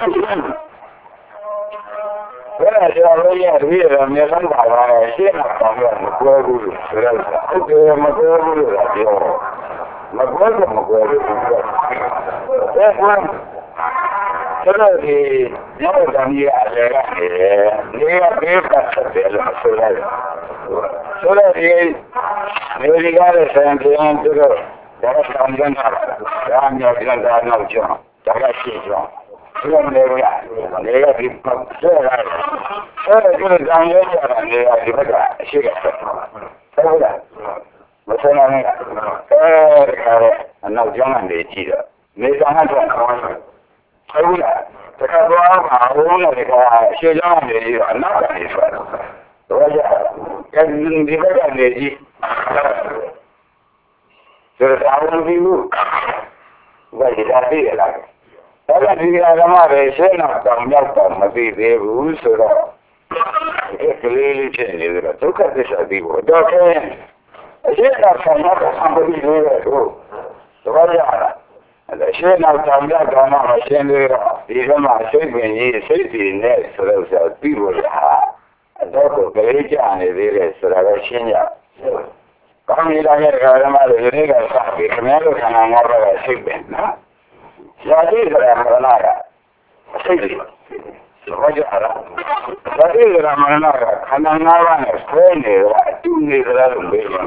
ဘယ်နဲ့ကြောင့်လဲရဒီရမြေလန်းပါပါရှင်းနာတောင်းရမကွဲဘူးဆိုတော့ဟုတ်တယ်မကွဲဘူးလို့ပြောမကွဲတော့မကွဲဘူးဆိုတော့ဆိုတော့ဒီရောက်တယ်ကြီးရတယ်နေရပေးပတ်တယ်လို့ဆိုရတယ်ဆိုတော့ဒီနေရီကားတဲ့ဆံပြန်သူတို့ဒါကတောင်းကြတာဒါမျိုးပြန်တာတော့ကျောင်းဒါကရှိကျောင်းဒီလိုနေရဒီပတ်ဆက်ရတယ်ဆိုတော့ဒီတောင်းရကြတာနေရဒီဘက်ကအရှိကဟုတ်လားမဆန်းနိုင်အနောက်ကျောင်းကနေကြည့်တော့နေဆောင်တော့ကောင်းတယ်ဟုတ်လားတခါတော့မဟုတ်လို့ဒီကအရှိကျောင်းကနေပြီးတော့အနောက်ကနေဆိုတော့ဒီဘက်ကနေကြည့်ဆိုတော့အာရုံပြီးဘူးဘာကြီးတာသိရလားဒါကဒီကဓမ္မတွေရှင်းတော့တောင်ရောက်တော့မသိသေးဘူးဆိုတော့ကလေးလေးဖြစ်နေတယ်ဒုက္ခသစ္စာသိဖို့တော့ခဲအရှင်းတော့ဆံရတော့အံပတိလေးပဲတို့တော့ရတာအရှင်းတော့တောင်ရောက်တော့မှရှင်းသေးတော့ဒီကမှစိတ်ပင်ကြီးစိတ်စီနဲ့ဆိုတော့ပြီးလို့ရတော့ကိုကလေးကြနေသေးတယ်ဆိုတာတော့ရှင်းရကောင်းနေတာရဲ့ဓမ္မတွေဒီနေ့ကစပြီးခင်ဗျားတို့ခန္ဓာငါးပါးကစိတ်ပင်နော်ရာဇိဆိုတာမရဏကအစိတ်တွေဟောကြတာရာဇိဆိုတာမရဏကခန္ဓာငါးပါးနဲ့ဆွဲနေတာအတူနေတာလို့ပြောတယ်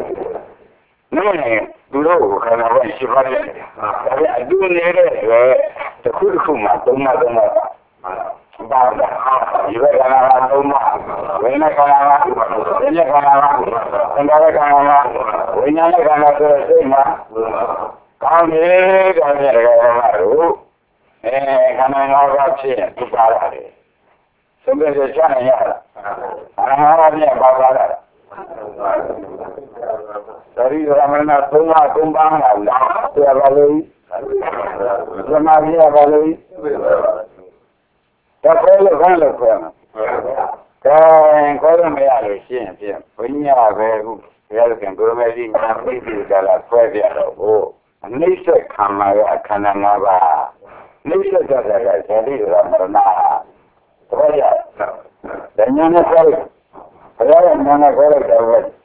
နော်သူတို့ခန္ဓာဘာရှိပါတယ်ဒါပေမဲ့အတူနေတဲ့တစ်ခုတစ်ခုမှသုံးမှပါဒီဘက်ကလာတော့မှဝိညာဉ်ကလာတာဒီဘက်ကလာတာသင်္ခါရကလာတာဝိညာဉ်ကလာတဲ့စိတ်မှာကောင်းနေတဲ့ကြတဲ့တို့ခန္ဓာငါးပါးဖြစ်ရင်သူပါရတယ်သုံးပြချနိုင်ရတာအဟာရနဲ့ပါပါတာသတိရမနာသုံးပါးလာလားဆရာပါလို့သမာဓိရပါလို့တခဲလို့ခန်းလို့ခေါ်မှာခေါ်ရမရလို့ရှင်းဖြင့်ဘုညာပဲခုဘုရားခင်ကိုရမေကြီးညာပိဋိကလာဆွဲပြတော့ဟိုအနိစ္စခံမှာရခန္ဓာ၅ပါးနိစ္စကြတာကဇာတိရမရဏတော့ရဒညာနဲ့ခေါ်လို့ဘုရားရဲ့နာနဲ့ခေါ်လို့တော့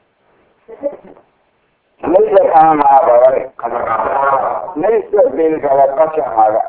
နိစ္စခံမှာပါပဲခန္ဓာနိစ္စပိဋကလာပတ်ချမှာက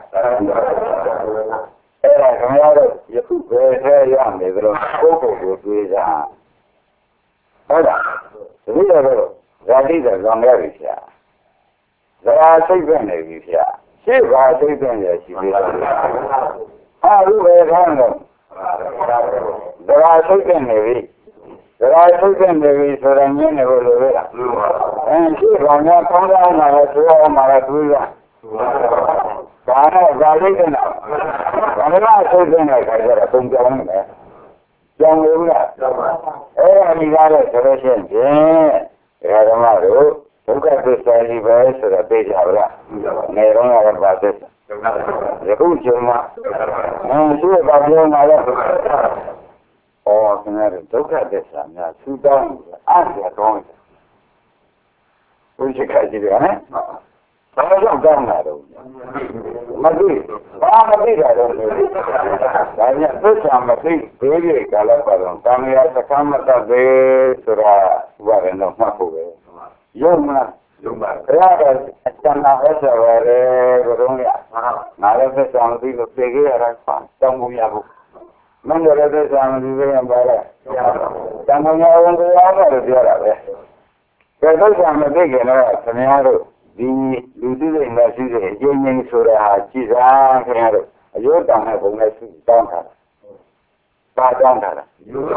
အဲ့ဒါခင်ဗျားတို့ယခုပဲထဲရနေကြတော့ပုဂ္ဂိုလ်ကိုတွေးကြဟုတ်လားဒီလိုတော့ဇာတိတဲ့ဇောင်ရပြီဆရာဇရာစိတ်ပဲနေပြီဆရာရှေ့ပါစိတ်ပဲနေရှိသေးတယ်ဟာဒီပဲခေါင်းတော့ဇရာစိတ်ပဲနေပြီဇရာစိတ်ပဲနေပြီဆိုတော့ညနေလို့လို့ရရှေ့ပါများကောင်းကောင်းလာတော့ဆိုအောင်မှာတွေးကြဒါနဲ့ဇာတိကနာဘာမှဆိုးတဲ့ခါကျတော့ပုံကြောင်းနေတယ်ကြောင်းလို့လားအဲ့ဒါဒီကားတော့ဆိုလို့ရှိရင်ဓမ္မတို့ဒုက္ခသစ္စာကြီးပဲဆိုတော့သိကြပါလားနေတော့လည်းပါသစ္စာယခုချိန်မှာရှိပါပြောမှာလဲခင်ဗျားဒုက္ခသစ္စာများသူ့တောင်းအားရကောင်းတယ်ဘုရားခကြည့်ရမယ်ဘာကြောင့်ကောင်းလာတော့မသိဘာမသိတာတော့ဒါညသစ္စာမသိသေးတဲ့ကာလပတ်တော့သံဃာသက္ကမတတ်သေးဆိုတာဥပါဒ်တော့မှတ်ဖို့ပဲယုံမ Berada tanah Israel berumia. Nara bersama di Lutegi orang tamunya bu. Menjadi bersama di yang barat. Tamunya orang berapa dia ada. Kalau sama dia kena kenyaru di lutu di nasi di jenis surah cizang kenyaru. Ayo tanah bunga tanah. Padang tanah.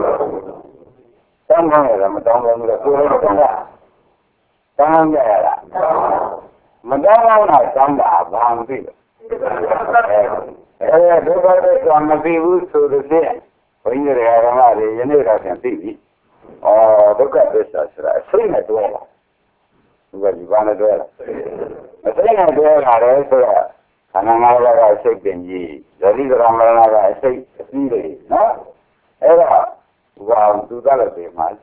Tanah ada, tanah ada. Kurang tanah. Tangan jaya lah. Mendalam nak tanda bang tu. Dua sama ibu suruh dia. Pengira orang ada yang ni rasa tinggi. Dekat desa serah. Sering ada lah. Bukan di mana dua lah. Sering ada ada serah. Anak-anak ada asyik benji. Jadi orang-orang ada asyik sendiri. Nah, era bukan tu dah lebih mas.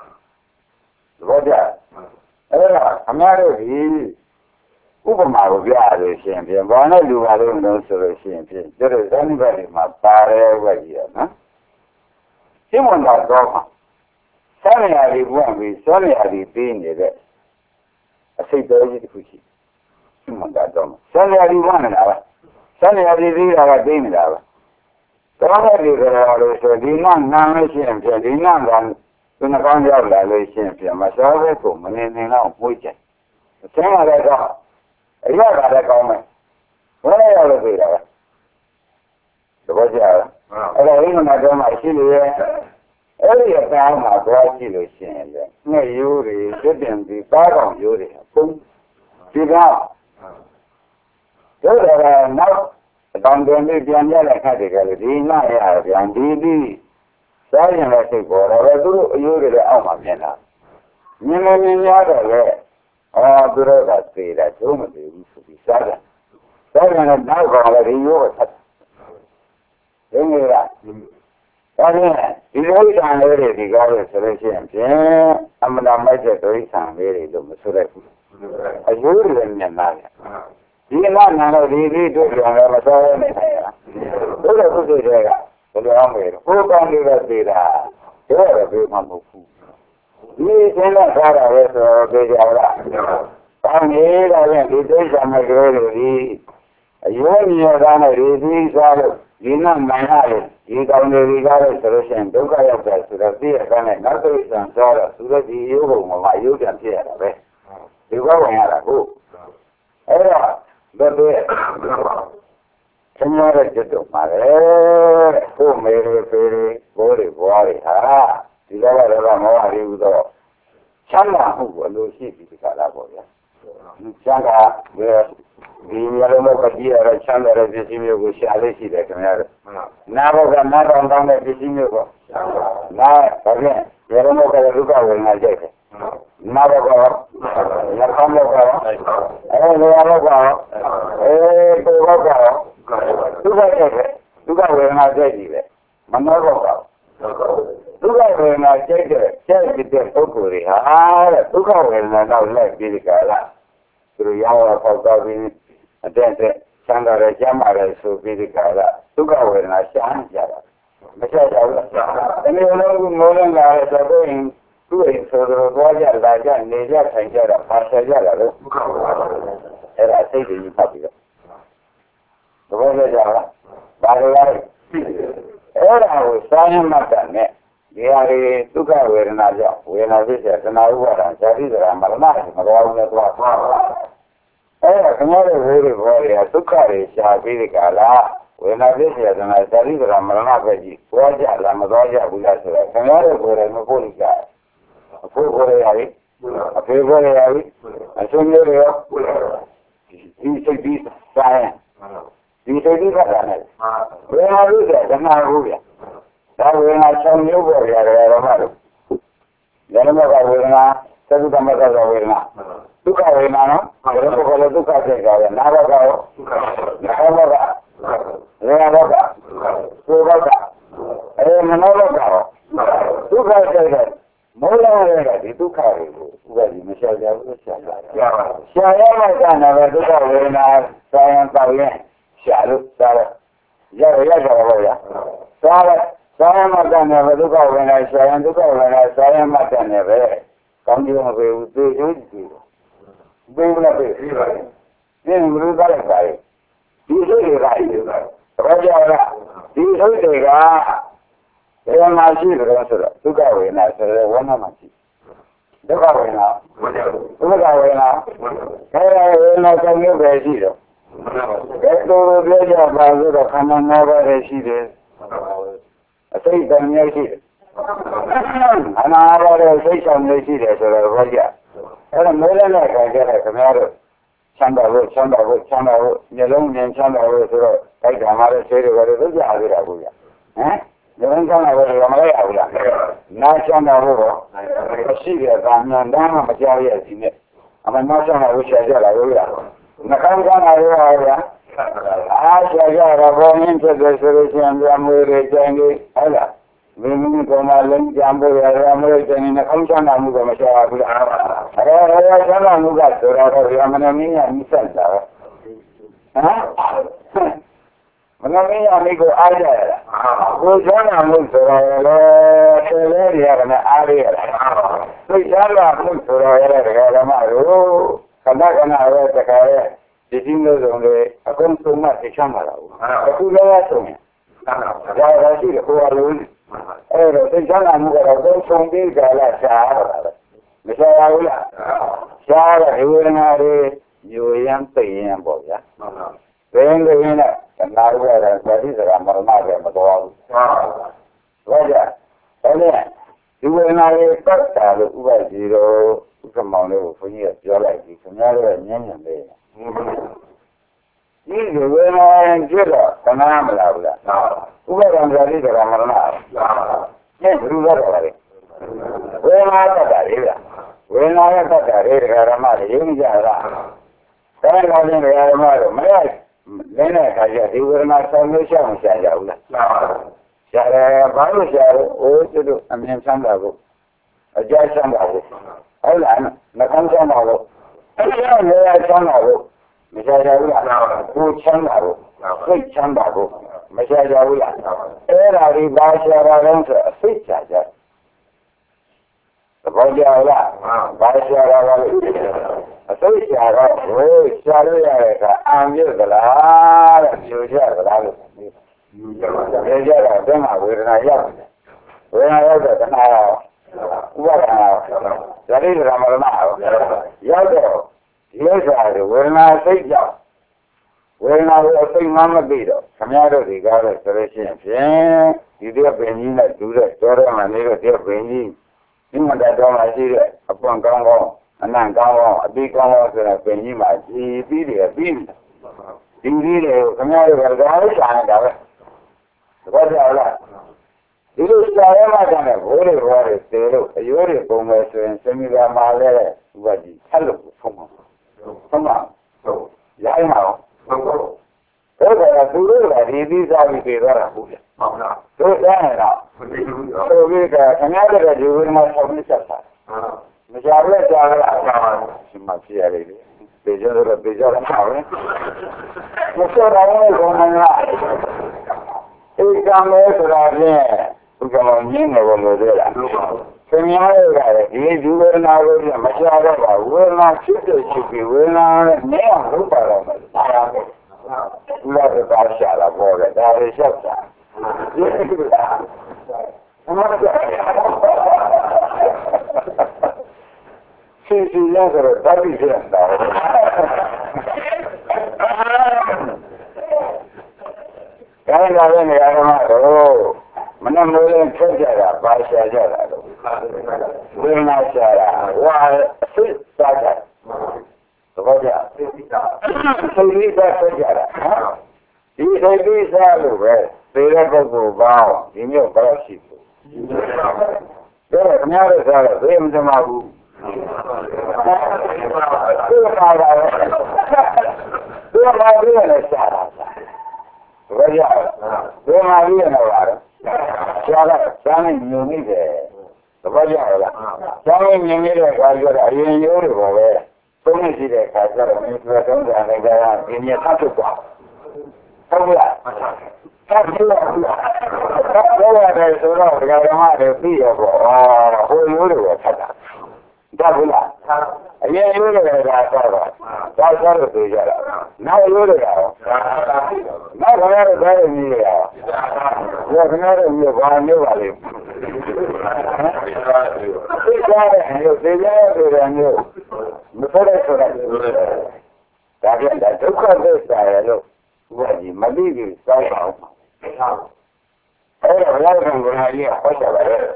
Wajah. America is Upama Viadi champion, one of you are in those champion. There is anybody my pare over here, huh? Simon that dog. Sunny Ali won't be sunny Ali being it. I say, there is the Simon that dog. Sunny Ali 1 hour. Sunny Ali read our game hour. The other is a Dinan champion, Dinan. When I found out that I champion, myself, I put my name out weekend. The same as I got. A year at a comment. When I ever did that. The Bajar. And I even I got my chili. Earlier time, I brought chili. No, you didn't be back on you. Boom. Sit down. Those are not. I'm going to be on the category. Not and DB. Sorry, I say, God, I do you really out my man. You know, you are all the road say that human beings to be sudden. Sudden and now already you were touched. Then you are. You know, I'm very regardless of the I'm not much at the reason very to Missouri. I usually in your man. You know, none of these do you have a sorry. Look at the who can do that data? You're a big man of food. You cannot have a rest of the day. I'm here, I went to do some great. You only have done a disease, you know, my heart. You don't really got a solution. Don't go up there to the theater and not to be some sort of so that you can see it. You go and have a book. But Señores, yo te madre, comer, pere, bore, y luego le vamos a ir changa, lo sí, la boya. Changa, vinieron aquí a la changa de decimio que se alesi de comer. Nada, nada, andando de decimio. Nada, también, vieron que le duca en la jefe. Nada, ya como Duga will not get it. Manoga. Duga will not get it. Tell it to Pokuri. Duga will not let Bilicala. Through Yawa Fogavi, and then Sandra Jamara so Bilicala. Duga will not shine Jara. And you know, more than that, are going to it so the Roya Laja and Naja and Jara, Pasha Jara. And I say to you, popular. The way Jara. By the way, era usai matane. Diari tuka werna ja. Wena vise kana uara jadi ramalna magauna twa. Era kanare vere vore tuka re shabi kala. Wena vise kana jadi ramalna baji. Waja la magaja bulasra. Kanare vore no polika. Apu vore yavi. Apu vore yavi. Asunne re. This science. You say you got it. When I do that, I'm not moving. That when I tell you where you are, then I'm not tell you the matter of now. Look at it now. I don't know look at it. Never go. Never go. Never go. Never go. Look at it. More than it. Look at it. Well, you must have it. Shall never do that when I say Shalu, Sarah. Yaya, Sarah Matana, Duka, when I say, and Duka, when I say, Matana, come you away with the ပေးမလားပေးပြီးပါတယ်ဒီဘယ်လိုသားလိုက်ပါလဲဒီစိတ်တွေကဘာကြောင့်လဲဒီစိတ်တွေကဘယ်မှာရှိကြလဲဆိုတော့ဒုက္ခဝေဒနာဆိုတဲ့ဝဏ္ဏမှာရှိဒုက္ခဝေဒနာဒုက္ခဝေဒနာအဲဝေဒနာကြောင့်ပဲရှိတော့ကဲတော်ပြောကြပါဆိုတော့ခန္ဓာ၅ပါးလည်းရှိတယ်အစိတ်တည်းမျိုးရှိတယ်အနာပါတဲ့စိတ်ဆောင်လေးရှိတယ်ဆိုတော့ဘာကြအဲ့ဒါမိုးလည်းနဲ့ခါကြတယ်ခင်ဗျားတို့ချမ်းသာဖို့မျိုးလုံးဉာဏ်ချမ်းသာဖို့ဆိုတော့တိုက်တာမှလည်းဆေးတွေကလည်းသိကြရသေးတာကိုဗျဟမ်ဉာဏ်ချမ်းသာဖို့ကမလိုက်ရဘူးလားနားချမ်းသာဖို့တော့မရှိတဲ့ကံဉာဏ်တမ်းမှမကြောက်ရစီနဲ့အမှန်မှချမ်းသာဖို့ရှာကြလာလို့ရနှခမ်းချမ်းသာရောဗျာအားရှာကြတော့ဘုံရင်းဖြစ်တယ်ဆိုလို့ရှိရင်ပြမွေတွေကျန်နေဟုတ်လားမင်းကမှလည်းကြံဖို့ရမလို့ကျန်နေနှခမ်းချမ်းသာမှုကမရှာဘူးလားချမ်းသာမှုကဆိုတော့ရမနေမင်းကမိဆက်တာဟမ်မနမင်းရမိကိုအားရတာကိုချမ်းသာမှုဆိုတော့လည်းဆယ်လေးရကနဲ့အားရတာသိချမ်းသာမှုဆိုတော့လည်းတကယ်ဓမ္မတို့ခဏခဏပဲတကယ်ဒီဒီမျိုးစုံတွေအကုန်ဆုံးမှသိချမ်းသာတာဘူးအခုလည်းဆုံးရင်ဒါရရှိတယ်ဟိုအလုံးအဲ့တော့သိချမ်းသာမှုကတော့သုံးဆုံးပြီးကြလားရှားတာပဲမရှားဘူးလားရှားတဲ့ဝေဒနာတွေညိုရမ်းသိရင်ပေါ့ဗျာဘယ်လိုရင်းလဲနာရတဲ့သတိစကားမရမပဲမတော်ဘူးဟုတ်ကြအဲ့ဒါဒီဝေဒနာတွေပတ်တာလို့ဥပဒေတော်ဥက္ကမောင်လေးကိုဘုန်းကြီးကပြောလိုက်ပြီခင်ဗျားတို့ကညံ့ညံ့လေးဒီဝေဒနာကျတော့သနာမလားဘူးလားဥပဒေတော်သတိစကားမရမနဲ့ဘယ်လိုလဲဝေဒနာတတ်တာလေဗျဝေဒနာတတ်တာလေဒကာရမတွေရင်းကြလားဒါလည်းလည်းဒကာရမတို့မရလည်းနဲ့ခါကျဒီဝေဒနာဆောင်လို့ရှာအောင်ရှာကြဘူးလားရှာတယ်ဘာလို့ရှာလဲအိုးကျွတ်အမြင်ဆန်းတာကိုအကြဆန်းတာကိုဟုတ်လားနှကမ်းဆန်းတာကိုအဲ့ဒီနေရာဆန်းတာကိုမရှာကြဘူးလားကိုချမ်းတာကိုစိတ်ချမ်းတာကိုမရှာကြဘူးလားအဲ့ဒါဒီဘာရှာတာလဲဆိုအစိတ်ရှာကြဘောကြလားဘာရှာတာလဲအစိတ်ရှာတော့ဟိုရှာလို့ရတဲ့ကအံပြည့်သလားတဲ့ပြိုကျသလားလို့ပြိုကျတော့ဘယ်မှာဝေဒနာရောက်တယ်ဝေဒနာရောက်တော့ခဏတော့ဥပါဒနာဇတိဓမ္မရဏရောက်တော့ဒီဥစ္စာတွေဝေဒနာစိတ်ကြောင့်ဝေဒနာကိုအစိတ်မှမသိတော့ခမရတို့ဒီကားတော့ဆိုလို့ရှိရင်ဖြင့်ဒီတည်းပင်ကြီးနဲ့ဒူးတဲ့တော်တော်မှနေတော့ဒီပင်ကြီးဒီမှာတော့မှရှိတဲ့အပွင့်ကောင်းကောင်းအနံ့ကောင်းကောင်းအပြီးကောင်းကောင်းဆိုတော့ပင်ကြီးမှာကြည်ပြီးတယ်ပြီးတယ်ဒီကြီးတွေကိုခမရတို့ကဒါလေးရှာနေတာပဲဘာကြောင့်လဲဒီလိုရှာရမှတည်းကဘိုးတွေဘောတွေသေလို့အယိုးတွေပုံပဲဆိုရင်စမိကမှာလဲတဲ့ဥပဒေဆက်လို့ဆုံးမှာဟုတ်ရိုင်းမှာဟုတ်ကဲ့သူတို့ကဒီသီးစားပြီးပြေသွားတာဟုတ်လားမှန်ပါတို့တိုင်းတော့ဆိုပြီးကခင်ဗျားတို့ကဒီဝိမာဆောင်းနေချက်တာမကြလဲကြားလားဒီမှာပြရတယ်လေကြတော့ပြေကြတာပါပဲမစောတော့ဘူးကောင်းလားဧကမဲဆိုတာဖြင့်ဘုရားမြင်နေလို့ပြောတာခင်ဗျားတို့ကဒီဒီဝေဒနာကိုမရှားတော့ပါဝေဒနာဖြစ်တဲ့ရှိပြီးဝေဒနာနဲ့နည်းအောင်လုပ်ပါတော့မယ်ဒါရမယ်ဘုရားကရှာလာပေါ်တယ်ဒါရရှောက်တာဒီလိုစီလာကြတော့ဓာတ်ပြီးပြန်တာဒါလည်းလည်းနေရာမှာတော့မနှမိုးလေးထွက်ကြတာပါရှာကြတာတော့ဝိညာဉ်ရှာတာဝါစိတ်စားတာသဘောကျစိတ်လေးပဲထွက်ကြတာဒီစိတ်လေးစားလို့ပဲသေတဲ့ပုဂ္ဂိုလ်ပေါင်းဒီမျိုးဘာရှိဘူးဒါကများရစားတော့သေမစမဘူးသူ့မှာပါပဲသူ့မှာပြည့်နေစားတာဘယ်ရောက်ဘယ်မှာပြည့်နေပါလဲရှားကရှားနေညုံနေတယ်သဘောကျလားရှားနေညုံနေတဲ့အခါကျတော့အရင်ရိုးတွေပေါ်ပဲသုံးနေရှိတဲ့အခါကျတော့ဒီလိုသုံးတာလည်းကဒီမြတ်ထုတ်သွားဟုတ်လားဆက်ပြီးတော့ဘောရတယ်ဆိုတော့ဒကာဓမ္မတွေပြီးရပေါ့ဟိုရိုးတွေထက်တာဒါဘူးလားအရင်ရိုးတယ်ကဒါဆောက်ပါဒါဆောက်လို့ဆိုကြတာနောက်ရိုးတယ်ရောနောက်ခဏတော့ဒါရည်ရရောဒီခဏတော့ဒီဘာမျိုးပါလဲသိကြတယ်မျိုးသိကြတယ်ဆိုတာမျိုးမဆိုတဲ့ဆိုတာဒါပြန်ဒါဒုက္ခသစ္စာရဲ့လို့ဘုရားကြီးမသိဘူးစောက်ပါအောင်အဲ့ဒါဘုရားကဘုရားကြီးဟောကြပါလေ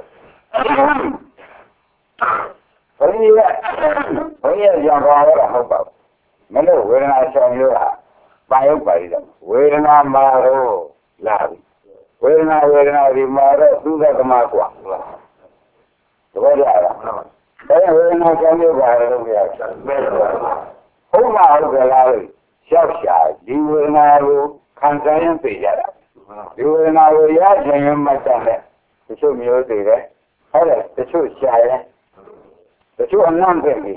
ဘုရားကြောင့်ပါတော့ဟုတ်ပါဘူးမလို့ဝေဒနာဆောင်ရောဟာပါရုပ်ပါလိမ့်ဝေဒနာမှာတော့လာပြီဝေဒနာဒီမှာတော့သုဒကမကွာသဘောကျလားဒါဝေဒနာဆောင်ရောပါတော့ဗျာဟုတ်မှာဟုတ်ကြလားလို့ရှောက်ရှာဒီဝေဒနာကိုခံစားရင်သိကြတာဒီဝေဒနာကိုရခြင်းမှတ်တယ်တချို့မျိုးတွေတယ်ဟုတ်တယ်တချို့ရှာရဲတချို့အနံ့ပဲလေ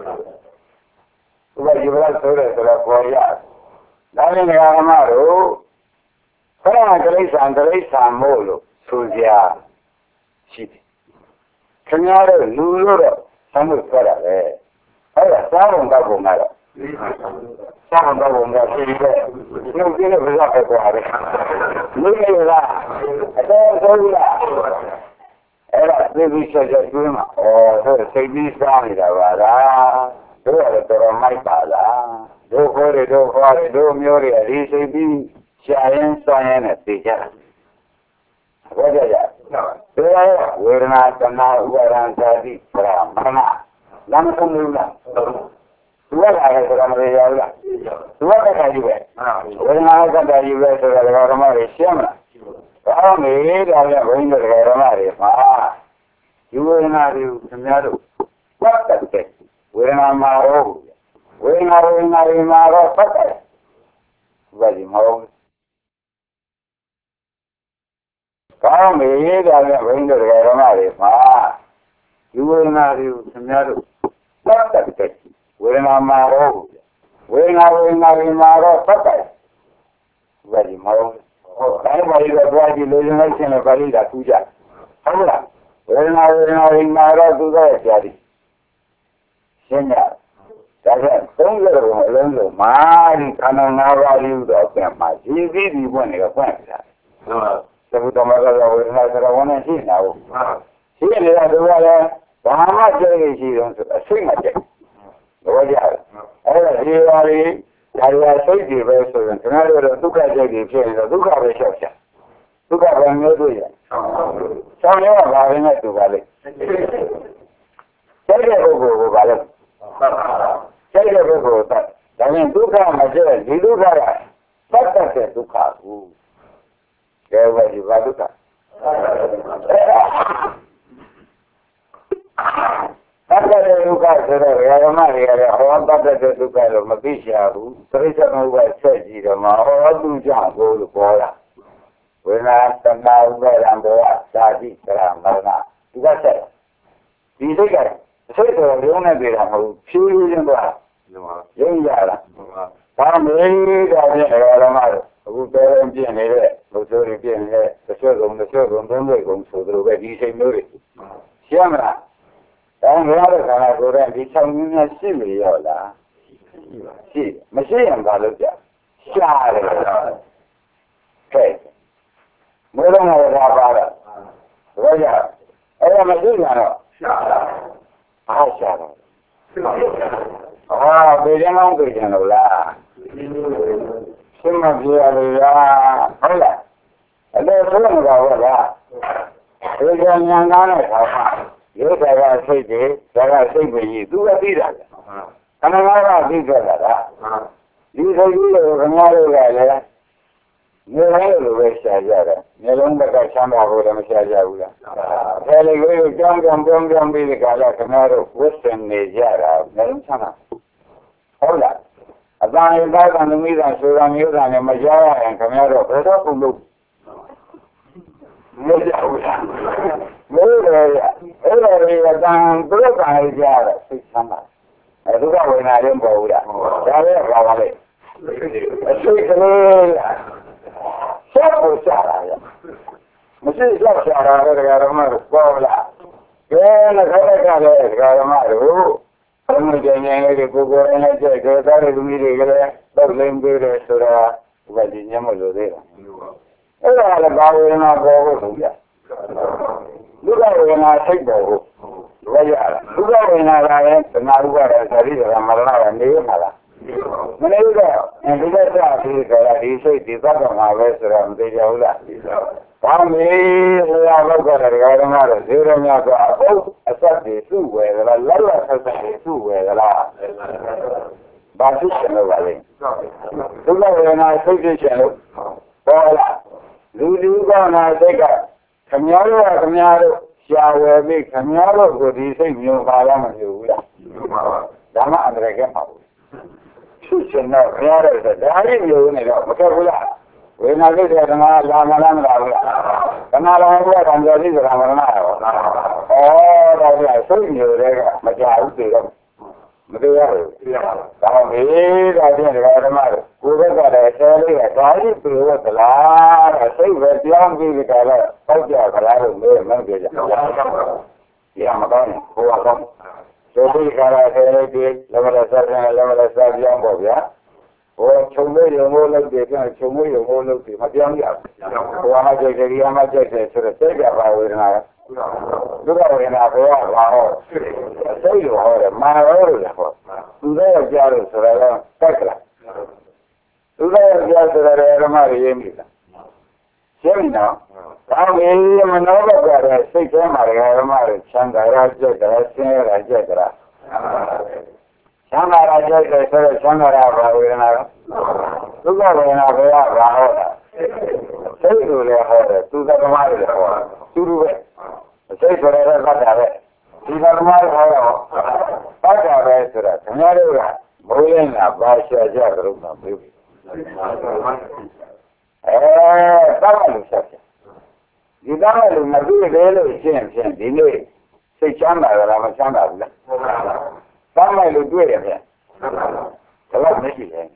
ဘုရားဒီဘက်ဆိုရဲဆိုတော့ပေါ်ရဒါနဲ့ငါမတို့ခရတိရိစ္ဆာန်မို့လို့ဆိုကြရှိတယ်ခင်ဗျားတို့လူလို့တော့သမ်းလို့ပြောတာပဲဟုတ်လားစားပုံတော့ပုံကတော့စားပုံတော့ပုံကပြည်တယ်နှုတ်ကြီးနဲ့ဘယ်တော့ပဲကွာပဲလူနေလားအတော်ဆုံးလားအဲ့ဒါသိပြီးချက်ကျွေးမှာဆိုစိတ်ကြီးစားနေတာပါလားတို့ရတယ်တော်မိုက်ပါလားတို့ခေါ်တယ်တို့ခေါ်တယ်တို့မျိုးတွေအရေးစိတ်ပြီးရှာရင်စွမ်းရင်နဲ့သိကြတာဘောကြကြတို့ရဝေဒနာတဏှာဥပါဒံဇာတိပရမဏလမ်းဆုံးလို့လားသူကလာတယ်ဆိုတာမရဘူးလားသူကတခါကြီးပဲဝေဒနာကတည်းကပဲဆိုတာဓမ္မတွေရှင်းမလားဘာမေးတာလဲဘုန်းကြီးတို့ဓမ္မတွေမှာဒီဝေဒနာတွေကိုခင်ဗျားတို့ပတ်သက်တယ်ဝေဒနာမှာတော့ဝေဒနာတွေမှာတော့ပတ်သက်တယ်ဘာကြီးမဟုတ်ဘာမေးတာလဲဘုန်းကြီးတို့ဓမ္မတွေမှာဒီဝေဒနာတွေကိုခင်ဗျားတို့ပတ်သက်တယ်ဝေဒနာမှာတော့ဝေဒနာတွေမှာတော့ပတ်သက်တယ်ဘာကြီးမဟုတ်ဟုတ်တယ်ဘာလို့တော့ကြည့်လို့ရင်လိုက်ရှင်လည်းပါဠိတာထူးကြဟုတ်လားဝေဒနာတွေမှာတော့သူတော့ဆရာကြီးရှင်းကြဒါက30ဘုံအလုံးစုံမာဒီခန္ဓာ၅ပါးလေးတော့ပြန်မှာဒီပြီးဒီဘုံတွေကဖွင့်ပြတာဟုတ်သဘုတ္တမကဝေဒနာဆိုတော့ဝင်ရှိနေတာဟုတ်ရှိနေတာတို့ကလည်းဘာမှကြိတ်ရှိတော့ဆိုအစိတ်မကြိတ်တော့ကြအဲ့ဒါဒီပါလေးဒါရီစိတ်တွေပဲဆိုရင်ခင်ဗျားတို့တော့ဒုက္ခစိတ်တွေဖြစ်နေတော့ဒုက္ခပဲလျှောက်ချဒုက္ခပဲမျိုးတွေ့ရဆောင်းရောဘာပဲနဲ့တူပါလိမ့်စိတ်တဲ့ပုဂ္ဂိုလ်ကိုပါလိမ့်စိတ်တဲ့ပုဂ္ဂိုလ်တော့ဒါရင်ဒုက္ခမကျတဲ့ဒီဒုက္ခကသတ်တတ်တဲ့ဒုက္ခကိုကဲဝယ်ဒီဘာဒုက္ခတတ်တဲ့ဒုက္ခဆိုတော့ဓမ္မတွေကလည်းဟောတတ်တဲ့ဒုက္ခလို့မသိရှာဘူးသတိချက်မှုပဲဆက်ကြည့်တော့မှဟောသူကြောင့်ကိုလို့ပေါ်လာဝေဒနာတဏှာဥပါဒံဘောသာတိကရမရဏဒီကဆက်ဒီစိတ်ကအစိတ်တော်လုံးနဲ့ပြေတာမဟုတ်ဖြူးဖြူးချင်းသွားရုံရလားဒါမေးတာနဲ့ဓမ္မတို့အခုတော်ရင်ပြင်းနေတဲ့လူဆိုတွေပြင်းနေတဲ့တစ်ချက်ကုန်သုံးချက်ကုန်ဆိုသလိုပဲဒီစိတ်မျိုးတွေရှင်းမလားဒါငါတို့ခန္ဓာကိုယ်ရဲ့ဒီ၆မျိုးများရှိမရောလားရှိမရှိရင်ဘာလို့ကြရှားတယ်ကဲမိုးလုံးကဘာပါတော့ဘယ်ကြအဲ့ဒါမရှိကြတော့ရှားတာအားရှားတော့ဘေးရင်ကောင်းပြေးကြလို့လားရှင်းမပြေရလေဟုတ်လားအဲ့ဒါဆိုရင်တော့ဟုတ်လားဒီကဉာဏ်ကားနဲ့ထားပါရုပ်ကစိတ်တွေဒါကစိတ်ပဲကြီးသူကသိတာလေခန္ဓာငါးပါးသိကြတာကဒီစိတ်ကြီးကိုခင်ဗျားတို့ကလည်းနေရဲလိုပဲရှားကြတယ်နေလုံးဘက်ကချမ်းသာဖို့လည်းမရှားကြဘူးလားအဲလေကိုကြောင်းပြီးဒီကလာခင်ဗျားတို့ဝတ်ဆင်နေကြတာနေလုံးချမ်းသာဟုတ်လားအတန်ရတဲ့ကံသမီးကဆိုတာမျိုးကလည်းမကြားရရင်ခင်ဗျားတို့ဘယ်တော့ကုန်လို့မကြဘူးလားမိုးရရအဲ့ဒါတွေကတန်သူတို့ကလည်းကြားတယ်သိချမ်းသာအဲ့ဒါကဝိညာဉ်ရင်းပေါ်ဘူးလားဒါပဲဘာပါလဲအစိတ်ကလေးလားဆက်ဖို့ရှာတာရမရှိဆက်ရှာတာလည်းဓမ္မတို့ပေါ်လာကဲလည်းခက်ခက်လည်းဓမ္မတို့ဘုံကျန်လေးတွေကိုကိုယ်နဲ့ကြိုက်ကြတဲ့လူကြီးတွေကလည်းတော့လိမ့်ပေးတယ်ဆိုတာဘယ်ဒီညမလို့သေးတာအဲ့ဒါလည်းဘာဝေဒနာပေါ်ဖို့ဆိုပြဒုက္ခဝေဒနာစိတ်ပေါ်ဖို့ဘယ်ရလားဒုက္ခဝေဒနာကလည်းသနာဥပါဒသတိကမရဏကနေမှာလားမနေတော့ဒီလက်စာဒီကရာဒီစိတ်ဒီသတ်တော်မှာပဲဆိုတာမသိကြဘူးလားဘာမေးဆိုတာလောက်ကတည်းကဓမ္မတော့ဇေရမြတ်ကအဟုတ်အစက်တွေသူ့ဝယ်သလားလက်လက်ဆက်ဆက်တွေသူ့ဝယ်သလားဘာဖြစ်ရှင်လို့ပါလဲဒုက္ခဝေဒနာစိတ်ဖြစ်ရှင်လို့ပေါ်လာလူကနာစိတ်ကခမည်းတော်ရှာဝယ်ပြီးခမည်းတော်ကိုဒီစိတ်မျိုးပါလားမဖြစ်ဘူးလားဓမ္မအန္တရာယ်ကမှာဖြစ်ရှင်တော့ခမည်းတော်ဆိုဒါလေးမျိုးနေတော့မကက်ဘူးလားဝေဒနာစိတ်ကဓမ္မလာမလားမလားဘူးလားဓမ္မလာဘူးကဓမ္မစိတ်ကမရဏရောဒါကစိတ်မျိုးတွေကမကြဘူးပြေတော့မတရားဘူးဒါမေးတာချင်းဓမ္မကိုယ်ဘက်ကလည်းဆဲလေးကဒါကြီးပြေဝတ်လားတဲ့စိတ်ပဲပြောင်းပြီးကြတော့ပောက်ကြကြလားလို့မေးမှန်းကြကြဒီအမကောင်းဟိုကတော့ဆိုပြီးကြတာဆဲလေးပြေလမရဆက်ပြန်လမရဆက်ပြောင်းပေါ့ဗျာဟိုခြုံလို့ရုံလို့လုပ်တယ်ပြန်ခြုံလို့ရုံလို့လုပ်တယ်မပြောင်းရဘူးဟိုအမကြိုက်တယ်ဒီအမကြိုက်တယ်ဆိုတော့စိတ်ကြပါဝေဒနာဒုက္ခဝေဒနာဘယ်ကပါဟောစိတ်ရောဟောတယ်မာရောလို့ဟောသူလည်းကြားလို့ဆိုတော့တက်ကြလားသူလည်းကြားဆိုတော့ဓမ္မရင်းမိလားရှင်းပြီနော်ဒါမေးမနောဘကလည်းစိတ်ထဲမှာဓမ္မရချမ်းသာရကြက်ကြဆင်းရဲကြက်ကြချမ်းသာရကြက်ကြဆိုတော့ချမ်းသာရဘာဝေဒနာဒုက္ခဝေဒနာဘယ်ကပါဟောတာစိတ်လိုလည်းဟောတယ်သူသဓမ္မလည်းဟောသူတို့ပဲစိတ်ဆိုရတဲ့သတ်တာပဲဒီဓမ္မဟောတော့သတ်တာပဲဆိုတာခင်ဗျားတို့ကမိုးလင်းတာပါရှာကြကြလို့မှပြောပြီသတ်လို့ဆက်တယ်ဒီသားလို့မတွေ့သေးလို့ရှင်းဖြင့်ဒီနေ့စိတ်ချမ်းသာကြလားမချမ်းသာဘူးလားသတ်လိုက်လို့တွေ့ရဖြင့်ဒါတော့မရှိဘူး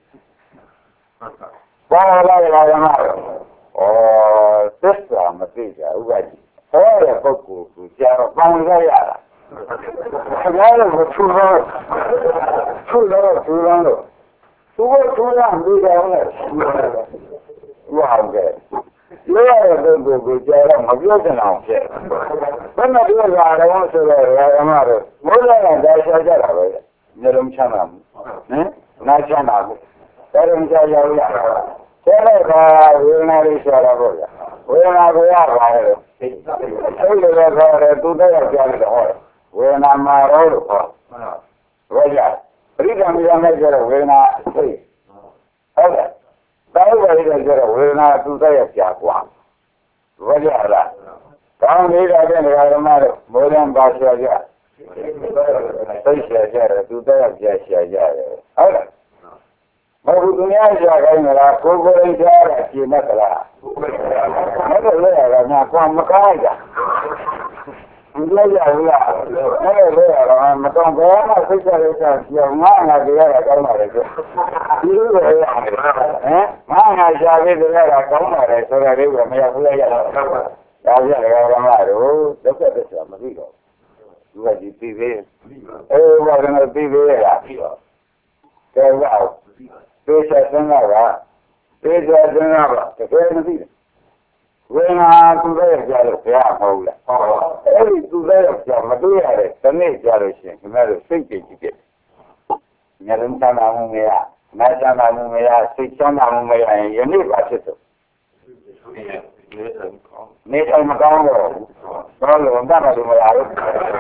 ဘာလာလာရမှာသစ္စာမသိကြဥပဒေဟောတဲ့ပုဂ္ဂိုလ်ကိုကြာတော့ပေါင်းရရတာခင်ဗျားတို့မထူတော့ထူတော့သူကထူရပြီးတော့လဲဝါဟုတ်ကဲ့လို့ရတဲ့ပုဂ္ဂိုလ်ကိုကြာတော့မပြောချင်အောင်ဖြစ်ဘယ်နဲ့ပြောကြတော့ဆိုတော့ဓမ္မတို့မိုးလည်းဒါရှာကြတာပဲညလုံးချမ်းသာမှုဟင်နာချမ်းသာမှုဒါရင်ကြာရောက်ရတာဆဲတဲ့ခါဝေဒနာလေးရှာတာပေါ့ဗျာဝေဒနာကိုရပါတယ်အဲ့လိုပဲခေါ်တယ်သူတော့ကြားတယ်ဟောဝေဒနာမှာရောလို့ဟောဘောကြပရိသမီးနဲ့ကျတော့ဝေဒနာစိတ်ဟုတ်တယ်တောင်းပါလေကျတော့ဝေဒနာသူတော့ကြားกว่าဘောကြလားကောင်းနေတာတဲ့ဓမ္မတို့မိုးလန်းပါရှာကြစိတ်ရှာကြတယ်သူတော့ကြားရှာကြတယ်ဟုတ်တယ်မဟုတ်သူများရှာခိုင်းတာကိုယ်ကိုယ်ကြားရရှင်းမကလားမဟုတ်လေရတာကွာမကောင်းကြဘူးလည်းရဘူးလားအဲ့လေရတာမကောင်းဘာမှစိတ်ချရတာပြောင်းငါတရားရကောင်းပါလေဒီလိုပဲရတယ်ဟမ်ငါရှာပြီးတရားရကောင်းပါတယ်ဆိုတော့လေးကမရဘူးလေရတာဒါပြရတယ်ဓမ္မတို့ဒုက္ခသစ္စာမသိတော့ဘူးကဒီပြီးသေးဘာလို့ပြီးသေးရတာပြီးတော့ကဲပါသေချာစဉ်းစားပါသေချာစဉ်းစားပါတကယ်မသိဘူးဝေဒနာသူလည်းကြားလို့ဘုရားမဟုတ်လားအဲ့ဒီသူလည်းကြားမတွေ့ရတဲ့တနေ့ကြားလို့ရှိရင်ခင်ဗျားတို့စိတ်ကြည်ကြည်တယ်ညလုံးချမ်းသာမှုမရနာချမ်းသာမှုမရစိတ်ချမ်းသာမှုမရရင်ယနေ့ပါဖြစ်တော့နေတိုင်းမကောင်းတော့တော့လုံးတတ်တယ်မရဘူး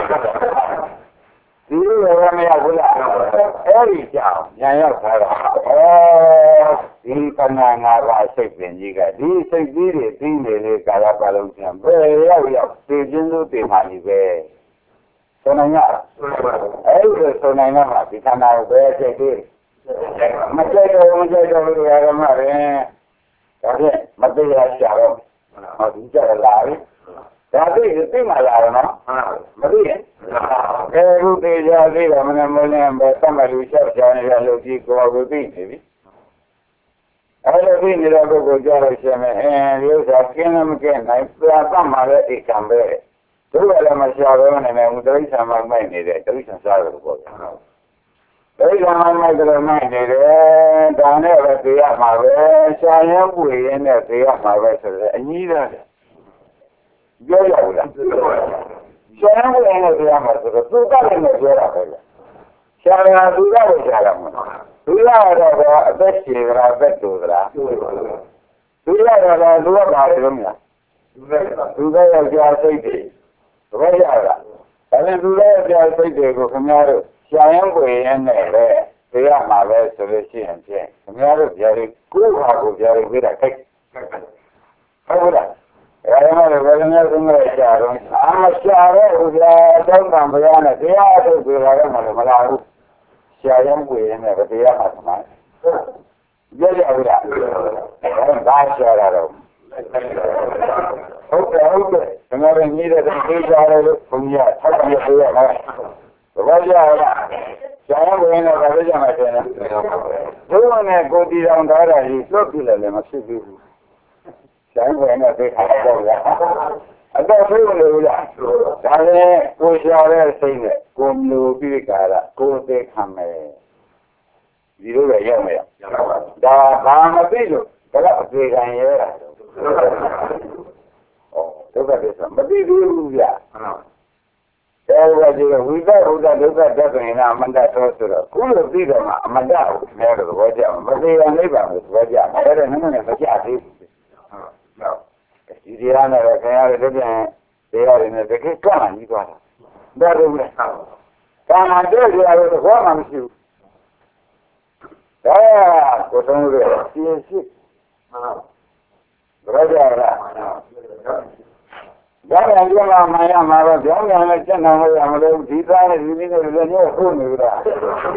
ဒီလိုရမရဘူးလားအဲ့ဒီကြောင့်ညာရောက်ခါတာဒီကနာငါးပါးစိတ်ပင်ကြီးကဒီစိတ်ကြီးတွေပြီးနေတဲ့ကာလပတ်လုံးပြန်ဘယ်ရောက်သိချင်းလို့သိမှနေပဲဆိုနိုင်ရအဲ့ဒီဆိုနိုင်မှာဒီခန္ဓာကိုပဲစိတ်သေးမကြိုက်တော့လို့ရမှာပဲဒါဖြင့်မတရားရှာတော့ဟောဒီကြလာပြီဒါသိမှလာတော့နော်မသိရင်အခုသေးကြသေးတယ်မနဲ့မနဲ့ပဲသတ်မှတ်လို့ရှောက်ချနေရလို့ဒီကိုယ်ကိုသိနေပြီအဲ့လိုသိနေတဲ့ပုဂ္ဂိုလ်ကြလို့ရှိရင်ဒီဥစ္စာကျင်းလည်းမကျင်းနိုင်ပြတ်မှလည်းအိတ်ခံပဲတို့ကလည်းမရှာဘဲနေမယ်ဘုဒ္ဓိဆံမှာမိုက်နေတယ်တိရစ္ဆာန်စားတယ်ပေါ့ဗျာအဲဒီကမှမိုက်တယ်မိုက်နေတယ်ဒါနဲ့ပဲသိရမှာပဲရှားရင်ပွေရင်နဲ့သိရမှာပဲဆိုတော့အကြီးသားပြောရဘူးလားရှားရင်ပွေရင်နဲ့သိရမှာဆိုတော့သူကလည်းမပြောတာပဲရှားရင်သူကလည်းရှားတာမဟုတ်သူကတော့အသက်ရှင်ကြလားအသက်တူကြလားသူကတော့သူကပါလို့မလားသူကယောက်ျားစိတ်တွေဘယ်ရတာဒါနဲ့သူလည်းယောက်ျားစိတ်တွေကိုခင်ဗျားတို့ရှားရင်ပွေရင်နဲ့ပဲသိရမှာပဲဆိုလို့ရှိရင်ဖြင့်ခင်ဗျားတို့ကြားရကိုယ်ဟာကိုကြားရပြီးတာခိုက်ဟုတ်လားအဲ့ဒါလည်းဘယ်လိုမျိုးသုံးရကြတော့အာမရှာတော့ဘုရားတောင်းတဘုရားနဲ့တရားထုတ်ကြတာလည်းမလားဘူးရှားရင်ပွေရင်နဲ့ပဲတရားမှာသမိုင်းရရဘူးလားအဲ့ဒါရှားတာတော့ဟုတ်တယ်ခင်ဗျားတို့ညီတဲ့သိကြတယ်လို့ဘုရားထောက်ပြပေးရမယ်ဘာကြရလဲရှားဝင်တော့ဘာလို့ကြမှာလဲဘုရားနဲ့ကိုတီတော်ထားတာကြီးလွတ်ပြလည်းမဖြစ်ဘူးရှားဝင်တော့သိခါတော့ရအတော့ဘုရားလို့လားဒါလည်းကိုရှားတဲ့စိတ်နဲ့ကိုမျိုးပြီးကြတာကိုသိခံမယ်ဒီလိုပဲရောက်မယ်ဒါဘာမသိလို့ဒါကအပြေခံရတာဒုက္ခသစ္စာမသိဘူးဗျာအဲဒီကဝိသဘုဒ္ဓဒုက္ခတက္ကနာအမန္တတော်ဆိုတော့ခုလိုသိတယ်မှာအမန္တကိုများတော့သဘောကျမှာမသိရနိဗ္ဗာန်ကိုသဘောကျမှာအဲ့ဒါနည်းနည်းမကျသေးဘူးဒီတရားနဲ့ခင်ဗျားတို့ပြန်တရားတွေနဲ့တကယ်ကံကြီးသွားတာဒါတော့လေကံမှာတွေ့ကြရတော့ဘောမှမရှိဘူးဒါကိုသုံးလို့ရှင်းရှိဘယ်ကြလားဒါပြန်ကြမှာမှန်ရမှာတော့ကြောင်းပြန်လည်းစက်နေလို့ရမလို့ဒီသားနဲ့ဒီနည်းနဲ့လည်းညှို့ဟုတ်နေကြတာဟမ်